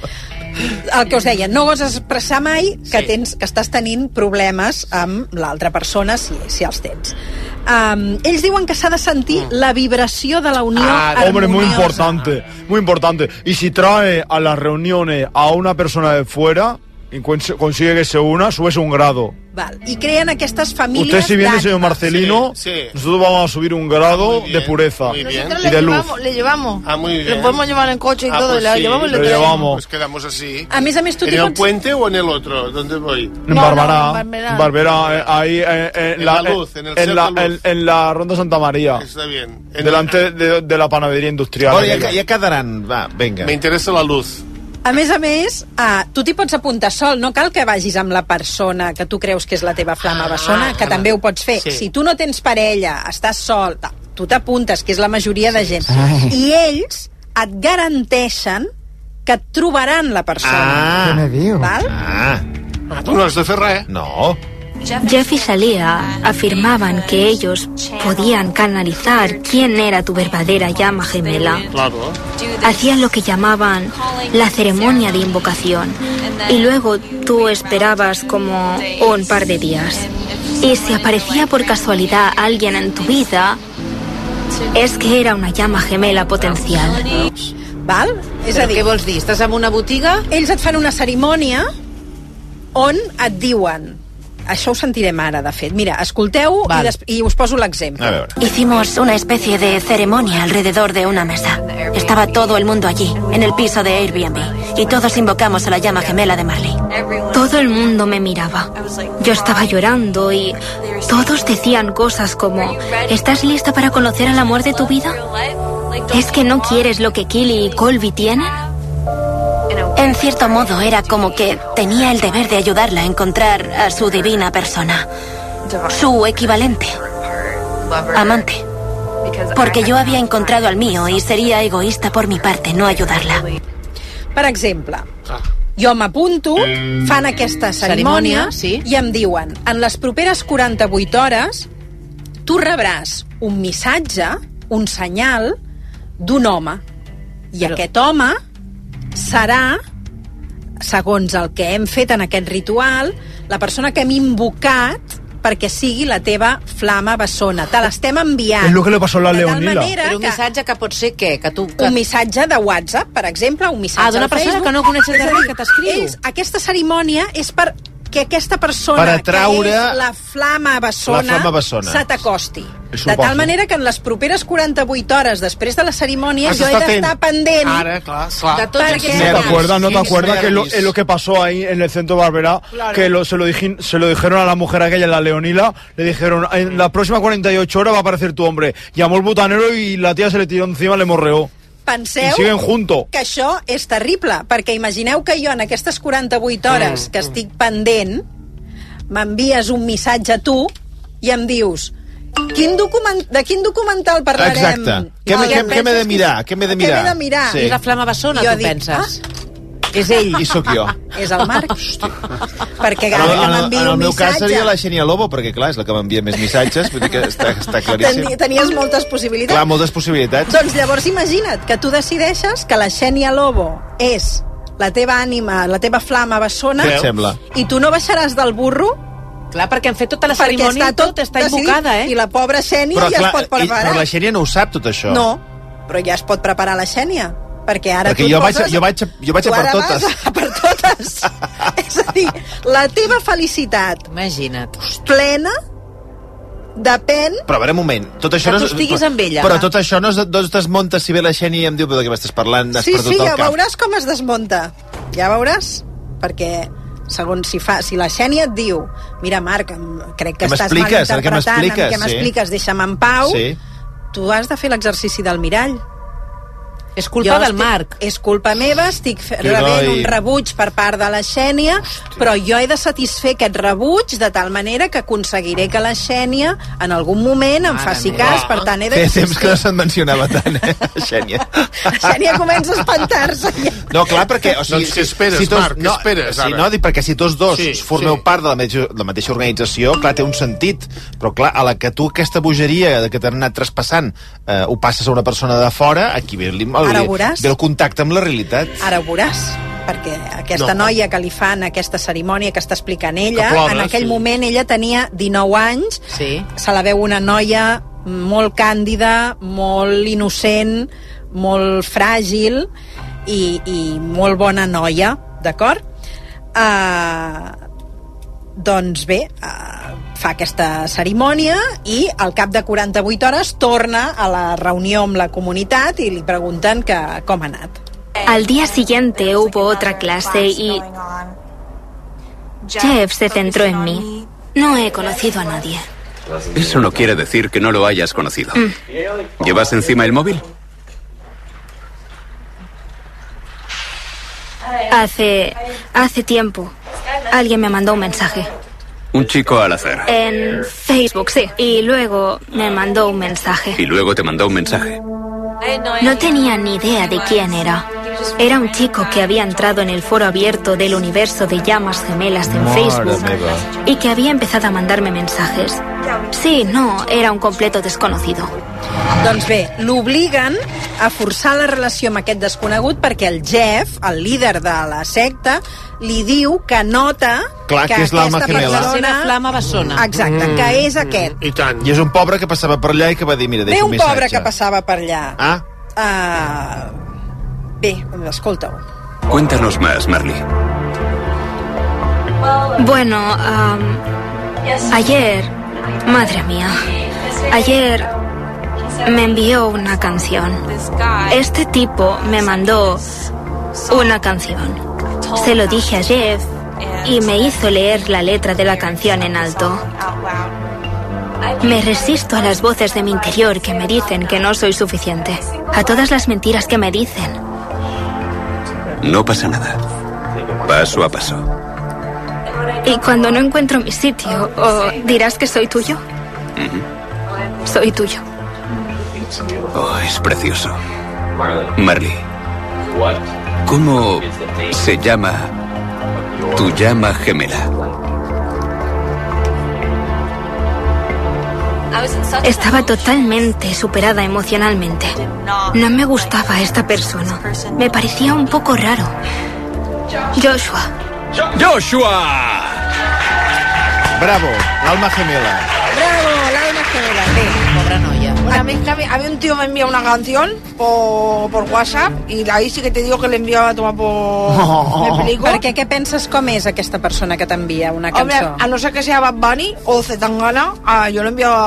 El que us deia, no goses expressar mai que estàs tenint problemes amb l'altra persona, si els tens. Ells diuen que s'ha de sentir la vibració de la unió armoniosa. Hombre, muy importante. Y si trae a las reuniones a una persona de fuera y consigue que se una, subes un grado. Val. Y crean aquestes famílies... Usted si viene, señor Marcelino, nosotros vamos a subir un grado de pureza y de luz. Le llevamos. Muy bien. Lo podemos llevar en coche y todo, pues le llevamos y le llevamos. Pues quedamos así. A més, tu ¿En el puente o en el otro? ¿Dónde voy? En Barberá, ahí en la luz, en la Ronda Santa María. Está bien. Delante de la panadería industrial. Bueno, ja quedaran, va, venga. Me interesa la luz. A més, tu t'hi pots apuntar sol, no cal que vagis amb la persona que tu creus que és la teva flama bessona, que també ho pots fer. Si tu no tens parella, estàs sol, tu t'apuntes, que és la majoria de gent. I ells et garanteixen que et trobaran la persona. Què me diu? Val? Tu no has de fer res. No. Jeff y Shalia afirmaban que ellos podían canalizar quién era tu verdadera llama gemela. Claro. Hacían lo que llamaban la ceremonia de invocación y luego tú esperabas como un par de días. Y si aparecía por casualidad alguien en tu vida, es que era una llama gemela potencial. Val? És a dir, què vols dir? Estàs en una botiga? Ells et fan una cerimònia on et diuen... Això ho sentirem ara, de fet. Mira, escolteu y os poso l'exemple. Hicimos una especie de ceremonia alrededor de una mesa. Estaba todo el mundo allí, en el piso de Airbnb, y todos invocamos a la llama gemela de Marley. Todo el mundo me miraba. Yo estaba llorando y todos decían cosas como: ¿estás lista para conocer al amor de tu vida? ¿Es que no quieres lo que Killy y Colby tienen? En cierto modo era como que tenía el deber de ayudarla a encontrar a su divina persona, su equivalente, amante, porque yo había encontrado al mío y sería egoísta por mi parte no ayudarla. Per exemple, jo m'apunto, fan aquesta cerimònia i em diuen: en les properes 48 hores tu rebràs un missatge, un senyal d'un home, i aquest home serà, segons el que hem fet en aquest ritual, la persona que hem invocat perquè sigui la teva flama bessona. Te l'estem enviant. És el que li passó a la Leonila. Però un missatge que pot ser què? Un missatge de WhatsApp, per exemple, un missatge d'una persona que no coneixes de res, que t'escriu. Aquesta cerimònia és per que aquesta persona, que és la flama bessona, se t'acosti. De tal manera que en les properes 48 hores després de la cerimònia jo he d'estar pendent. Ara, clar. ¿No te acuerdas que es lo que pasó ahí en el centro de Barberá? Claro. Que se lo dijeron a la mujer aquella, la Leonila, le dijeron: en las próximas 48 horas va a aparecer tu hombre. Llamó el butanero y la tía se le tiró encima, le morreó. Penseu que això és terrible, perquè imagineu que jo en aquestes 48 hores que estic pendent m'envies un missatge a tu i em dius: de quin documental parlarem? Exacte. Què m'he de mirar? Què m'he de mirar? És la flama bessona, tu penses? És ell. I sóc jo. És el Marc. Perquè cada que m'envia un missatge... En el meu cas seria la Xènia Lobo, perquè clar, és la que m'envia més missatges, vull dir que està claríssim. Tenies moltes possibilitats. Clar, moltes possibilitats. Doncs llavors imagina't que tu decideixes que la Xènia Lobo és la teva ànima, la teva flama bessona, què et sembla? I tu no baixaràs del burro Clar, perquè han fet tota la cerimònia i tot està invocada, I la pobra Xènia ja es pot preparar. Però la Xènia no ho sap, tot això. No, però ja es pot preparar la Xènia. Perquè ara jo vaig a per totes. A per totes. És a dir, la teva felicitat plena depèn... Però a veure, un moment, tot això que tu estiguis amb ella. Però tot això no es desmunta si ve la Xènia i em diu de què m'estàs parlant, has perdut el cap. Sí, ja veuràs com es desmunta. Ja veuràs, perquè segons si la Xènia et diu mira, Marc, crec que estàs malinterpretant, què m'expliques, deixa'm en pau, tu has de fer l'exercici del mirall. És culpa del Marc. És culpa meva, estic rebent un rebuig per part de la Xènia, però jo he de satisfer aquest rebuig de tal manera que aconseguiré que la Xènia en algun moment em faci cas, per tant he de... Té temps que no se'n mencionava tant, Xènia. La Xènia comença a espantar-se. No, clar, perquè... Doncs què esperes, Marc? Què esperes, ara? No, perquè si tots dos formeu part de la mateixa organització, clar, té un sentit, però clar, a la que tu aquesta bogeria que t'han anat traspassant ho passes a una persona de fora, aquí ve el contacte amb la realitat. Ara ho veuràs, perquè aquesta noia que li fan aquesta cerimònia que està explicant ella, en aquell moment ella tenia 19 anys, se la veu una noia molt càndida, molt innocent, molt fràgil i molt bona noia, d'acord? Doncs bé, fa aquesta cerimònia i al cap de 48 hores torna a la reunió amb la comunitat i li pregunten com ha anat. Al día siguiente hubo otra clase y Jeff se centró en mí. No he conocido a nadie. Eso no quiere decir que no lo hayas conocido. ¿Llevas encima el móvil? Hace tiempo alguien me mandó un mensaje. Un chico al azar. En Facebook, sí. Y luego me mandó un mensaje. ¿Y luego te mandó un mensaje? No tenía ni idea de quién era. Era un chico que había entrado en el foro abierto del universo de llamas gemelas en Facebook y que había empezado a mandarme mensajes. Sí, no, era un completo desconocido. Doncs bé, l'obliguen a forçar la relació amb aquest desconegut perquè el Jeff, el líder de la secta, li diu que nota que és l'alma gemela. La flama bessona. Exacte, que és aquest. I tant. I és un pobre que passava per allà i que va dir, mira, deixa un missatge. Ve un pobre que passava per allà. Bé, escolta-ho. Cuéntanos más, Marley. Bueno, ayer, madre mía, ayer me envió una canción. Este tipo me mandó una canción. Se lo dije a Jeff y me hizo leer la letra de la canción en alto. Me resisto a las voces de mi interior que me dicen que no soy suficiente, a todas las mentiras que me dicen. No pasa nada. Paso a paso. Y cuando no encuentro mi sitio, dirás que soy tuyo. Soy tuyo. Oh, es precioso. Marley, ¿cómo se llama tu llama gemela? Estaba totalmente superada emocionalmente. No me gustaba esta persona. Me parecía un poco raro. Joshua. ¡Joshua! Bravo, l'alma gemela. Bravo, l'alma gemela. Bé, pobra noia. A mí un tío me envía una canción por WhatsApp y ahí sí que te digo que le enviaba a tomar por... ¿Me explico? Perquè què penses com és aquesta persona que t'envia una cançó? Hombre, a no ser que sea Bad Bunny o Zetangana, yo lo envío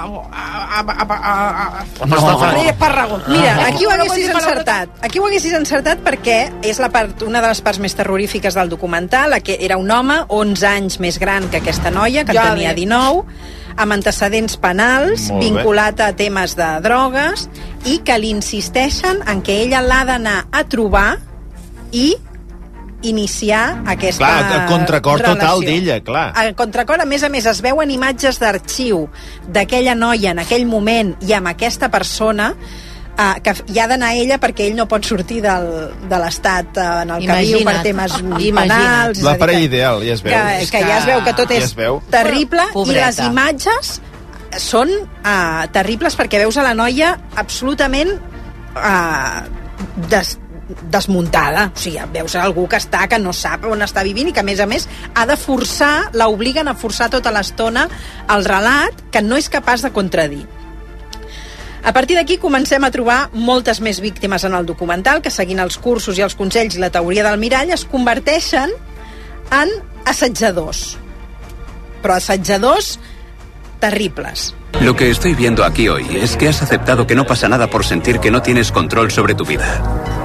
a espárragos. Mira, aquí ho haguessis encertat. Aquí ho haguessis encertat perquè és una de les parts més terrorífiques del documental, que era un home 11 anys més gran que aquesta noia, que en tenia 19, amb antecedents penals, vinculat a temes de drogues, i que li insisteixen en que ella l'ha d'anar a trobar i iniciar aquesta relació. Clar, el contracor total d'ella, clar. El contracor, a més, es veuen imatges d'arxiu d'aquella noia en aquell moment i amb aquesta persona, que hi ha d'anar ella perquè ell no pot sortir de l'estat en el que viu per temes penals. La parella ideal, ja es veu. Que ja es veu que tot és terrible i les imatges són terribles perquè veus a la noia absolutament desmuntada. O sigui, veus algú que no sap on està vivint i que, a més, ha de forçar, l'obliguen a forçar tota l'estona el relat que no és capaç de contradir. A partir d'aquí comencem a trobar moltes més víctimes en el documental que, seguint els cursos i els consells i la teoria del mirall, es converteixen en assetjadors. Però assetjadors terribles. Lo que estoy viendo aquí hoy es que has aceptado que no pasa nada por sentir que no tienes control sobre tu vida.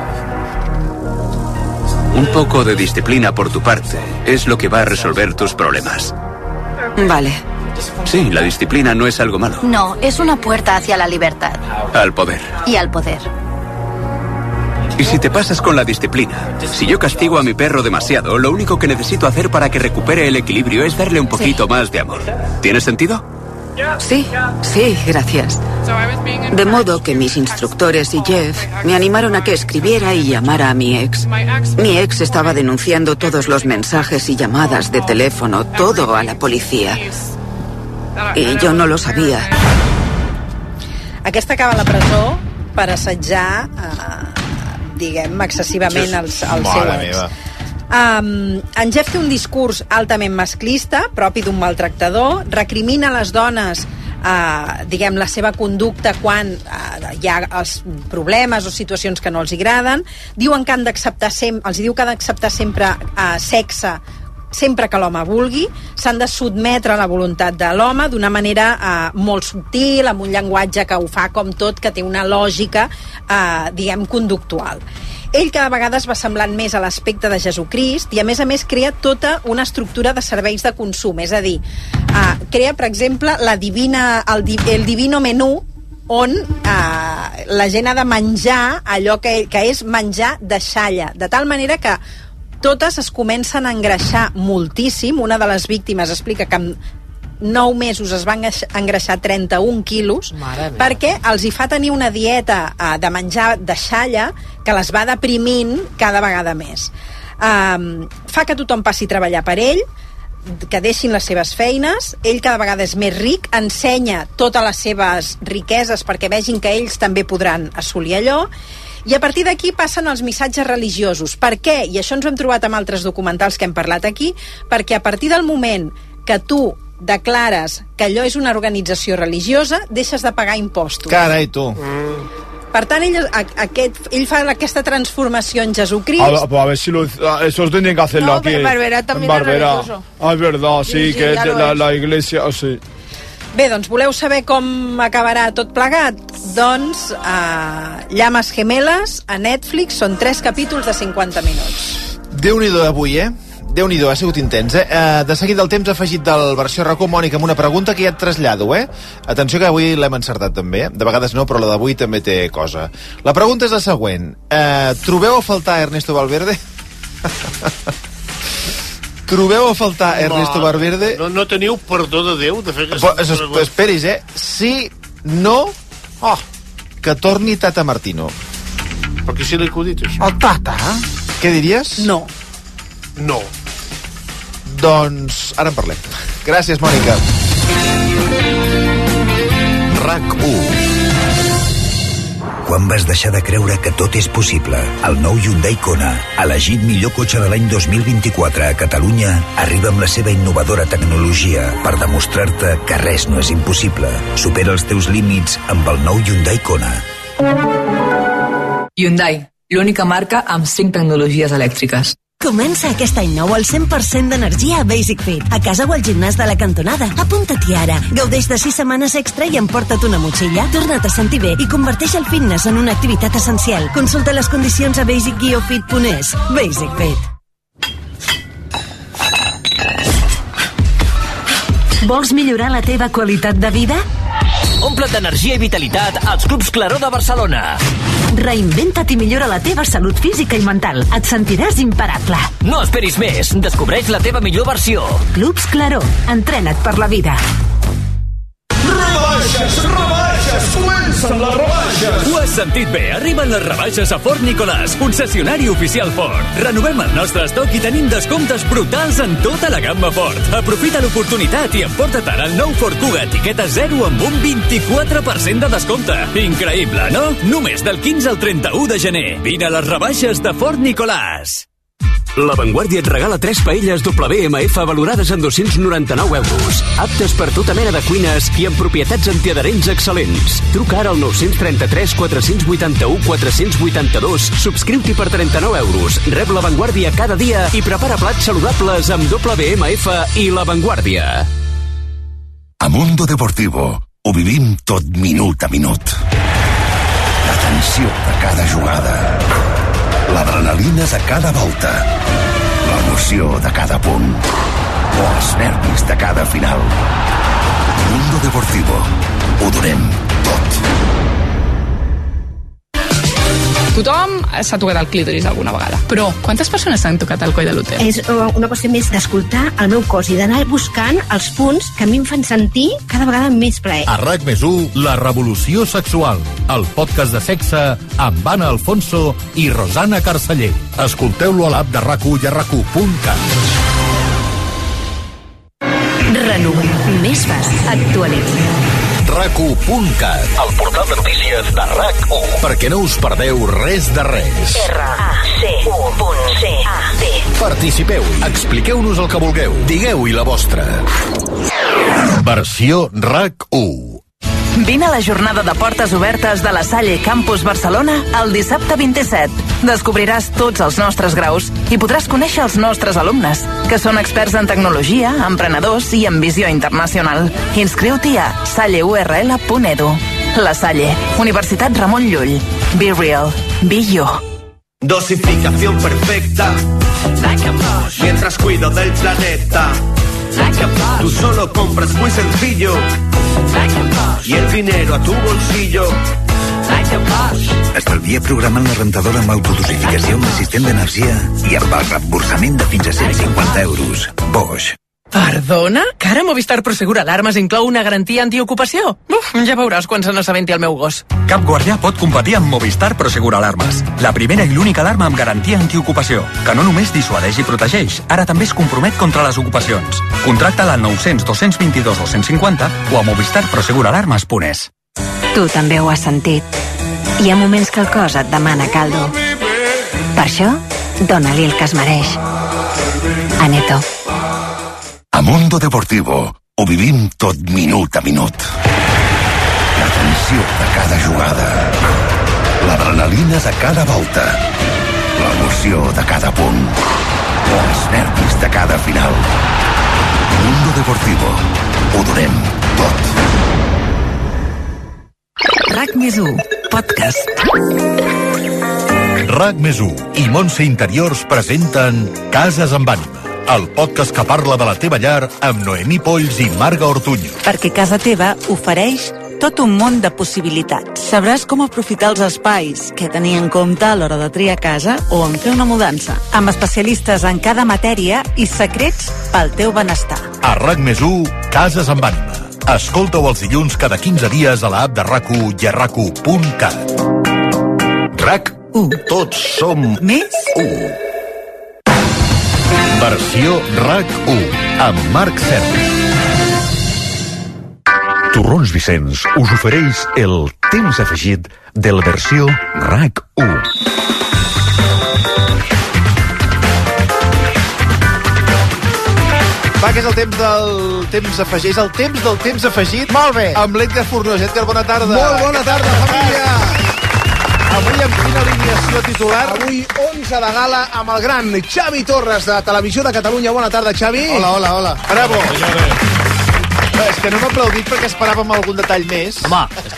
Un poco de disciplina por tu parte es lo que va a resolver tus problemas. Vale. Sí, la disciplina no es algo malo. No, es una puerta hacia la libertad. Al poder. Y al poder. Y si te pasas con la disciplina, si yo castigo a mi perro demasiado, lo único que necesito hacer para que recupere el equilibrio es darle un poquito más de amor. ¿Tiene sentido? Sí, gracias. De modo que mis instructores y Jeff me animaron a que escribiera y llamara a mi ex. Mi ex estaba denunciando todos los mensajes y llamadas de teléfono, todo a la policía. I jo no lo sabia. Aquesta acaba a la presó per assetjar, diguem, excessivament el seu ex. En Jeff té un discurs altament masclista, propi d'un maltractador, recrimina a les dones diguem, la seva conducta quan hi ha els problemes o situacions que no els agraden. Diuen que han d'acceptar els diu que han d'acceptar sempre sexe sempre que l'home vulgui, s'han de sotmetre a la voluntat de l'home d'una manera molt subtil, amb un llenguatge que ho fa com tot, que té una lògica, diguem, conductual. Ell cada vegada es va semblant més a l'aspecte de Jesucrist i, a més, crea tota una estructura de serveis de consum, és a dir, crea, per exemple, el divino menú, on la gent ha de menjar allò que és menjar de xalla, de tal manera que totes es comencen a engreixar moltíssim. Una de les víctimes explica que en 9 mesos es van engreixar 31 quilos perquè els hi fa tenir una dieta de menjar de xalla que les va deprimint cada vegada més. Fa que tothom passi a treballar per ell, que deixin les seves feines, ell cada vegada és més ric, ensenya totes les seves riqueses perquè vegin que ells també podran assolir allò. I a partir d'aquí passen els missatges religiosos. Per què? I això ens ho hem trobat amb altres documentals que hem parlat aquí, perquè a partir del moment que tu declares que allò és una organització religiosa, deixes de pagar impostos. Carai, tu. Per tant, ell fa aquesta transformació en Jesucrist. A ver si eso tendrían que hacerlo aquí. No, Barberá también es religioso. Ah, es verdad, sí, que la iglesia... Oh, sí. Bé, doncs voleu saber com acabarà tot plegat? Doncs Llames Gemeles a Netflix, són 3 capítols de 50 minuts. Déu-n'hi-do avui, Déu-n'hi-do, ha sigut intens, De seguida el temps afegit del versió RAC1, Mònica, amb una pregunta que ja et trasllado, Atenció que avui l'hem encertat també, de vegades no, però la d'avui també té cosa. La pregunta és la següent. Trobeu a faltar Ernesto Valverde? Trobeu a faltar Ernesto Valverde? No teniu perdó de Déu de fer aquesta pregunta? Esperis, Si, no... que torni Tata Martino. Per què si l'he acudit, això? El Tata? Què diries? No. Doncs ara en parlem. Gràcies, Mònica. RAC1. Quan vas deixar de creure que tot és possible? El nou Hyundai Kona, elegit millor cotxe de l'any 2024 a Catalunya, arriba amb la seva innovadora tecnologia per demostrar-te que res no és impossible. Supera els teus límits amb el nou Hyundai Kona. Hyundai, l'única marca amb 5 tecnologies elèctriques. Comença aquest any nou al 100% d'energia a Basic Fit, a casa o al gimnàs de la cantonada. Apunta-t'hi ara. Gaudeix de 6 setmanes extra i emporta't una motxilla. Torna't a sentir bé i converteix el fitness en una activitat essencial. Consulta les condicions a basic-fit.es. Basic Fit. Vols millorar la teva qualitat de vida? Omple't d'energia i vitalitat als Clubs Claró de Barcelona. Reinventa't i millora la teva salut física i mental. Et sentiràs imparable. No esperis més. Descobreix la teva millor versió. Clubs Claró. Entrena't per la vida. Rebaixes rebaixes! Comencen les rebaixes! Ho has sentit bé, arriben les rebaixes a Ford Nicolàs, concessionari oficial Ford. Renovem el nostre estoc i tenim descomptes brutals en tota la gamma Ford. Aprofita l'oportunitat i emporta't ara el nou Ford Kuga etiqueta 0 amb un 24% de descompte. Increïble, no? Només del 15 al 31 de gener. Vine a les rebaixes de Ford Nicolàs. La Vanguardia et regala 3 paelles WMF valorades en 299 euros. Aptes per tota mena de cuines i amb propietats antiadherents excel·lents. Truca ara al 933 481 482. Subscriu-t'hi per 39 euros. Rep La Vanguardia cada dia i prepara plats saludables amb WMF i La Vanguardia. A Mundo Deportivo ho vivim tot minut a minut. La tensió de cada jugada. L'adrenalina de cada volta, l'emoció de cada punt o els nervis de cada final. Mundo Deportivo, ho donem tot. Tothom s'ha tocat el clítoris alguna vegada. Però quantes persones s'han tocat el coll de l'úter? És una qüestió més d'escoltar el meu cos i d'anar buscant els punts que a mi em fan sentir cada vegada més plaer. A RAC+1, La revolució sexual, el podcast de sexe amb Anna Alfonso i Rosana Carceller. Escolteu-lo a l'app de RAC1 i a RAC1.cat. Renovem. Més fàcil. Actualitza. RAC1.cat, el portal de notícies de RAC1, perquè no us perdeu res de res. RAC1.cat. Participeu, expliqueu-nos el que vulgueu, digueu-hi la vostra. Versió RAC1. Vine a la jornada de portes obertes de la Salle Campus Barcelona el dissabte 27. Descobriràs tots els nostres graus i podràs conèixer els nostres alumnes, que són experts en tecnologia, emprenedors i en visió internacional. Inscriu-t'hi a salleurl.edu. La Salle, Universitat Ramon Llull. Be real, be you. Dosificación perfecta, mientras cuido del planeta. Tú solo compras muy sencillo y el dinero a tu bolsillo. Estalvia programant la rentadora amb autodosificació amb assistent d'energia i amb el reemborsament de fins a 150 euros. Bosch. Perdona? Que ara Movistar Prosegur Alarmes inclou una garantia antiocupació? Ja veuràs quan se n'assabenti el meu gos. Cap guardià pot competir amb Movistar Prosegur Alarmes. La primera i l'única alarma amb garantia antiocupació, que no només dissuadeix i protegeix, ara també es compromet contra les ocupacions. Contracta-la al 900 222 250 o a movistarproseguralarmes.es. Tu també ho has sentit. Hi ha moments que el cos et demana caldo. Per això, dona-li el que es mereix. Aneto. A Mundo Deportivo ho vivim tot minut a minut. La tensió de cada jugada, l'adrenalina de cada volta, l'emoció de cada punt o els nervis de cada final. Mundo Deportivo ho donem tot. RAC+1 Podcast. RAC+1 i Montse Interiors presenten Cases amb ànima, el podcast que parla de la teva llar amb Noemí Polls i Marga Ortuño. Perquè casa teva ofereix tot un món de possibilitats. Sabràs com aprofitar els espais, què tenir en compte a l'hora de triar casa o en fer una mudança. Amb especialistes en cada matèria i secrets pel teu benestar. A RAC+1, Cases amb ànima. Escolta-ho els dilluns cada 15 dies a l'app de RAC1 i a RAC1.cat. RAC1. Tots som més 1. Versió RAC1 amb Marc Serra. Torrons Vicenç us ofereix el temps afegit de la versió RAC1. Va, que és el temps del temps afegit. És el temps del temps afegit. Molt bé. Amb l'Edgar Fornós. Edgar, bona tarda. Molt bona tarda, família. Avui amb quina alineació titular? Avui 11 de gala amb el gran Xavi Torres de Televisió de Catalunya. Bona tarda, Xavi. Hola, hola, hola. Bravo. És que no hem aplaudit perquè esperàvem algun detall més. Home, és que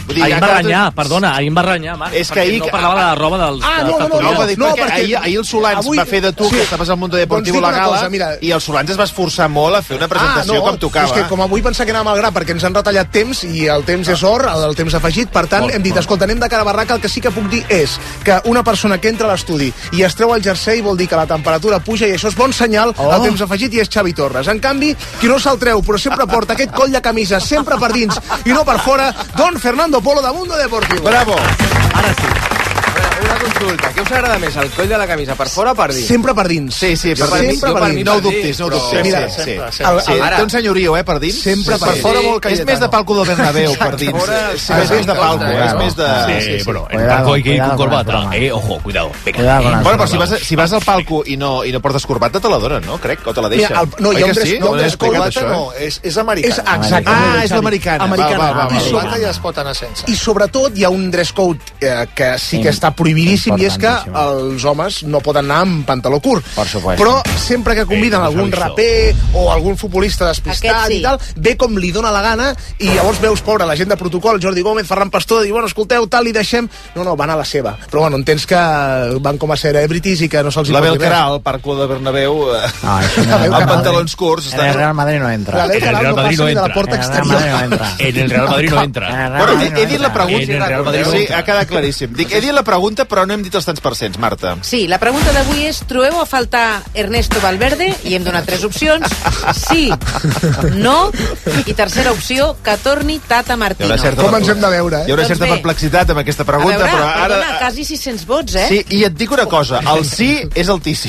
Ahir em va renyar, perdona, ahir em va renyar, Marc, perquè no parlava de la roba dels... No, perquè ahir el Solans va fer de tu, que estaves al Mundo Deportivo la gala, i el Solans es va esforçar molt a fer una presentació com tocava. És que com avui pensar que anàvem al gra, perquè ens han retallat temps, i el temps és or, el temps afegit, per tant, hem dit, escolta, anem de cara a barraca, el que sí que puc dir és que una persona que entra a l'estudi i es treu el jersei vol dir que la temperatura puja, i això és bon senyal, el temps afegit, i és Xavi Torres. En canvi, qui no se'l treu, però sempre porta aquest coll de camisa, sempre per dins i no per fora, Don Fernando Polo de Mundo Deportivo. Bravo. Ara sí. Una consulta, què us agrada més, el coll de la camisa, per fora o per dins? Sempre per dins. Sí, per dins. No ho dubtis, no ho dubtis. Mira, té un senyorio, per dins. Sempre per fora molt Cayetano. És més de palco del Bernabéu, per dins. És més de palco, és més de... Sí, bueno, en palco hay que ir con corbata. Ojo, cuidado. Bueno, però si vas al palco i no portes corbata, te la donen, no? Crec, o te la deixen. No, hi ha un dress corbata, no, és americana. És l'americana. La corbata ja es pot anar sense. I sobretot hi ha un dress code que sí que està prohibidíssim, i és que els homes no poden anar amb pantaló curt. Però sempre que conviden algun raper o algun futbolista despistat i tal, ve com li dóna la gana, i llavors veus, pobre, la gent de protocol, Jordi Gómez, Ferran Pastor, diu, bueno, escolteu, tal, li deixem... No, van a la seva. Però bueno, entens que van com a celebrities i que no se'ls hi pot dir res. La Belcarà, al Parco de Bernabéu, amb pantalons curts. En el Real Madrid no entra. La Belcarà no passa ni de la porta exterior. En el Real Madrid no entra. Bueno, he dit la pregunta... Sí, ha quedat claríssim. He dit la pregunta, però no hem dit els tants percents, Marta. Sí, la pregunta d'avui és: trobeu a faltar Ernesto Valverde? I hem donat 3 opcions. Sí, no, i tercera opció, que torni Tata Martino. Com ens hem de veure, Hi ha una certa perplexitat amb aquesta pregunta, veure, però ara... Perdona, quasi 600 vots, Sí, i et dic una cosa, el sí és altíssim.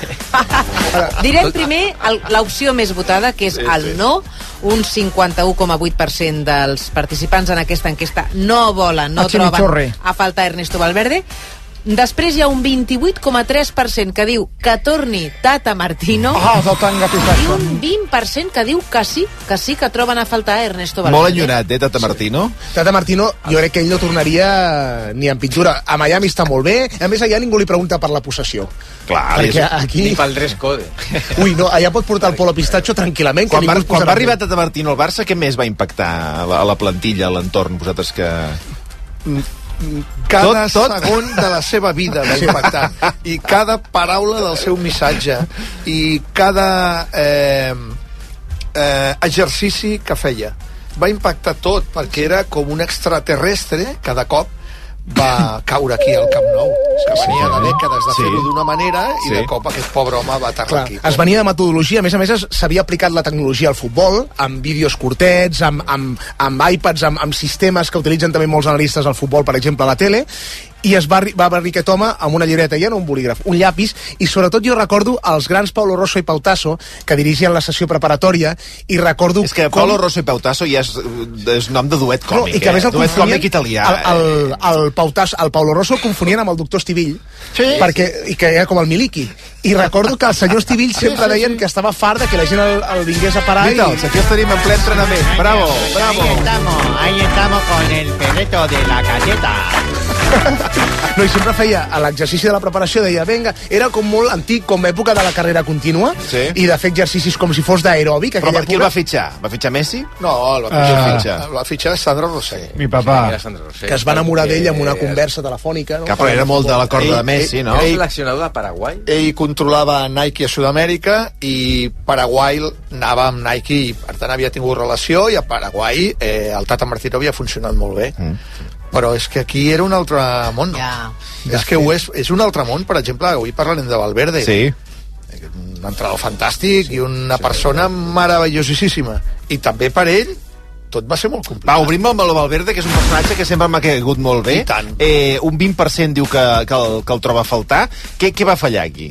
Direm primer l'opció més votada, que és el no. Un 51,8% dels participants en aquesta enquesta no volen, no troben a faltar Ernesto Valverde. Després hi ha un 28,3% que diu que torni Tata Martino, i un 20% que diu que sí que troben a faltar Ernesto Valverde. Molt enyorat, Tata Martino? Tata Martino, jo crec que ell no tornaria ni en pintura. A Miami està molt bé, a més allà ningú li pregunta per la possessió. Clar, aquí... Ni pel dress code. Ui, no, allà pot portar el Polo Pistacho tranquil·lament. Quan va arribar Tata Martino al Barça, què més va impactar a la plantilla, a l'entorn, vosaltres que... Cada segon de la seva vida va impactar, i cada paraula del seu missatge, i cada exercici que feia va impactar tot, perquè era com un extraterrestre. Cada cop va caure aquí al Camp Nou, que venia de dècades de fer-ho d'una manera, i de cop aquest pobre home va aterrar aquí. Es venia de metodologia, a més s'havia aplicat la tecnologia al futbol, amb vídeos curtets, amb iPads, amb sistemes que utilitzen també molts analistes al futbol, per exemple a la tele, i va venir aquest home amb una llibreta, ja no un bolígraf, un llapis, i sobretot jo recordo els grans Paulo Rosso i Pau Tasso, que dirigien la sessió preparatòria, i recordo... És que Paulo Rosso i Pau Tasso ja és nom de duet còmic, i que a més duet còmic italià. El Paulo Rosso el confonien amb el doctor Estivill, i que era com el Miliki. I recordo que el senyor Estivill sempre deien que estava fart de que la gent el vingués a parar. Beatles, aquí estaríem en ple entrenament. Bravo. Ahí estamos con el pereto de la galleta. No, i sempre feia l'exercici de la preparació, deia, venga, era com molt antic, com època de la carrera contínua, i de fer exercicis com si fos d'aeròbic. Però qui el va fitxar? Va fitxar Messi? No, el va fitxar Sandro Rosell. Mi papà. Que es va enamorar d'ell amb una conversa telefònica. Que però era molt de la corda de Messi, no? Era seleccionador de Paraguai. Ell controlava Nike a Sud-amèrica, i Paraguai anava amb Nike, i per tant havia tingut relació, i a Paraguai el Tata Martino havia funcionat molt bé. Però és que aquí era un altre món. És que és un altre món. Per exemple, avui parlarem de Valverde. Un entrenador fantàstic i una persona meravellosíssima. I també per ell tot va ser molt complicat. Va, obrim amb el Valverde, que és un personatge que sempre m'ha caigut molt bé. I tant. Un 20% diu que el troba a faltar. Què va fallar aquí?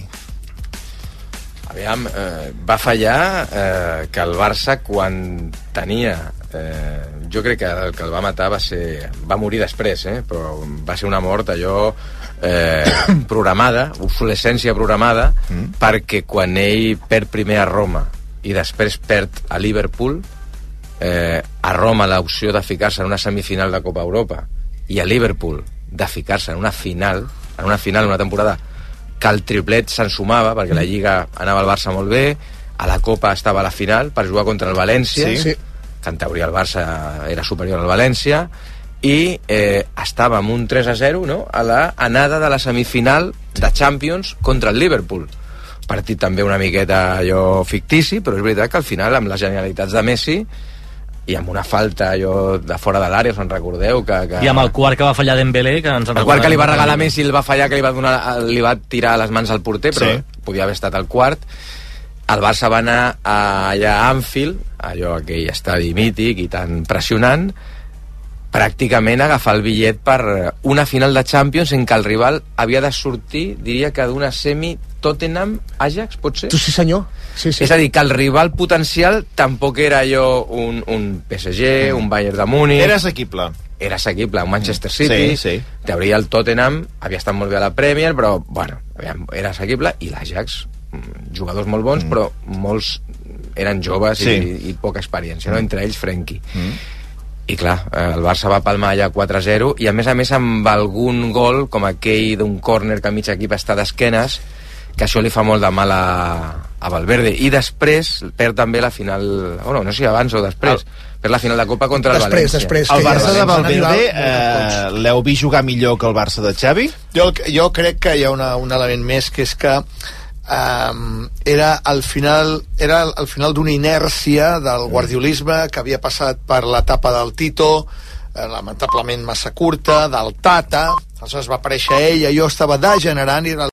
Aviam, va fallar que el Barça, quan tenia... jo crec que el que el va matar va morir després, però va ser una mort allò programada, obsolescència programada, perquè quan ell perd primer a Roma i després perd a Liverpool, a Roma l'opció de ficar-se en una semifinal de Copa Europa i a Liverpool de ficar-se en una final, una temporada que el triplet s'ensumava, perquè la Lliga anava al Barça molt bé, a la Copa estava a la final per jugar contra el València, que en teoria el Barça era superior al València, i estàvem un 3-0, no?, a la anada de la semifinal de Champions contra el Liverpool. Partit també una miqueta allò fictici, però és veritat que al final, amb les genialitats de Messi i amb una falta allò de fora de l'àrea, us en recordeu? I amb el quart que va fallar Dembélé, que ens en el quart que li va regalar Messi, el va fallar, que li va tirar les mans al porter, però podia haver estat el quart. El Barça va anar allà a Anfield, allò aquell estadi mític i tan pressionant, pràcticament agafar el bitllet per una final de Champions en què el rival havia de sortir, diria que d'una semi Tottenham-Ajax, pot ser? Sí, senyor. Sí. És a dir, que el rival potencial tampoc era allò un PSG, un Bayern de Múnich... Era assequible. Era assequible, un Manchester City. Sí. Teoria el Tottenham havia estat molt bé a la Premier, però, bueno, era assequible, i l'Ajax, jugadors molt bons, però molts eren joves i poca experiència, no? Entre ells Frenkie. I clar, el Barça va palmar allà 4-0 i a més amb algun gol com aquell d'un córner que mig equip està d'esquenes, que això li fa molt de mal a Valverde, i després perd també la final, bueno, no sé si abans o després, perd la final de Copa contra el València. El Barça de Valverde l'heu vist jugar millor que el Barça de Xavi? Jo crec que hi ha un element més, que és que era al final d'una inèrcia del guardiolisme que havia passat per l'etapa del Tito, lamentablement massa curta, del Tata, aleshores va aparèixer ell, allò estava degenerant i